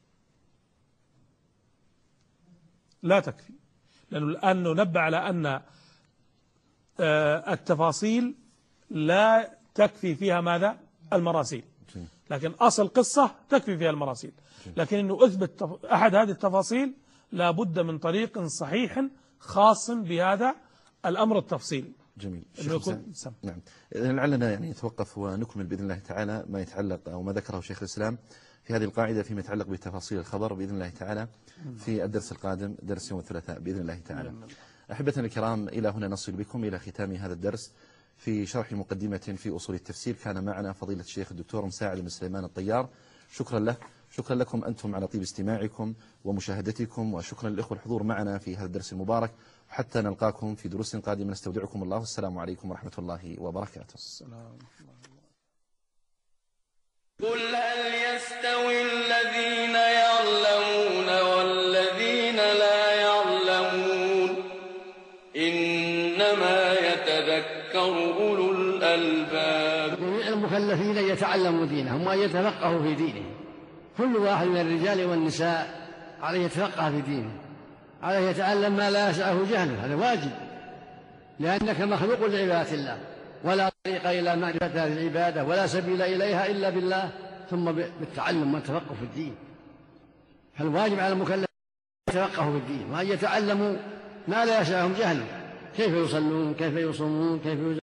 لا تكفي، لأنه الآن ننبه على أن التفاصيل لا تكفي فيها ماذا؟ المراسيل، لكن أصل قصة تكفي فيها المراسيل، لكن أنه أثبت أحد هذه التفاصيل لا بد من طريق صحيح خاص بهذا الأمر التفصيلي. جميل. نعم. لعلنا يعني نتوقف ونكمل بإذن الله تعالى ما يتعلق أو ما ذكره شيخ الإسلام في هذه القاعدة فيما يتعلق بتفاصيل الخبر بإذن الله تعالى في الدرس القادم، درس يوم الثلاثاء بإذن الله تعالى. أحبتنا الكرام، إلى هنا نصل بكم إلى ختام هذا الدرس في شرح مقدمة في أصول التفسير. كان معنا فضيلة الشيخ الدكتور مساعد بن سليمان الطيار، شكرا له. شكرا لكم أنتم على طيب استماعكم ومشاهدتكم، وشكرا للإخوة الحضور معنا في هذا الدرس المبارك، وحتى نلقاكم في دروس قادمة نستودعكم الله، والسلام عليكم ورحمة الله وبركاته. السلام. قل هل يستوي الذين يعلمون والذين لا يعلمون إنما يتذكر أولو الألباب. جميع المكلفين يتعلموا دينهم وأن يتفقهوا في دينهم، كل واحد من الرجال والنساء عليه يتفقه في دينه، عليه يتعلم ما لا يسعه جهله، هذا واجب، لأنك مخلوق لعبادة الله، ولا طريق إلى معرفة هذه العبادة ولا سبيل إليها إلا بالله، ثم بالتعلم والتفقه في الدين. فالواجب على المكلف يتفقهوا في الدين وأن يتعلموا ما لا يسعهم جهله، كيف يصلون، كيف يصومون، كيف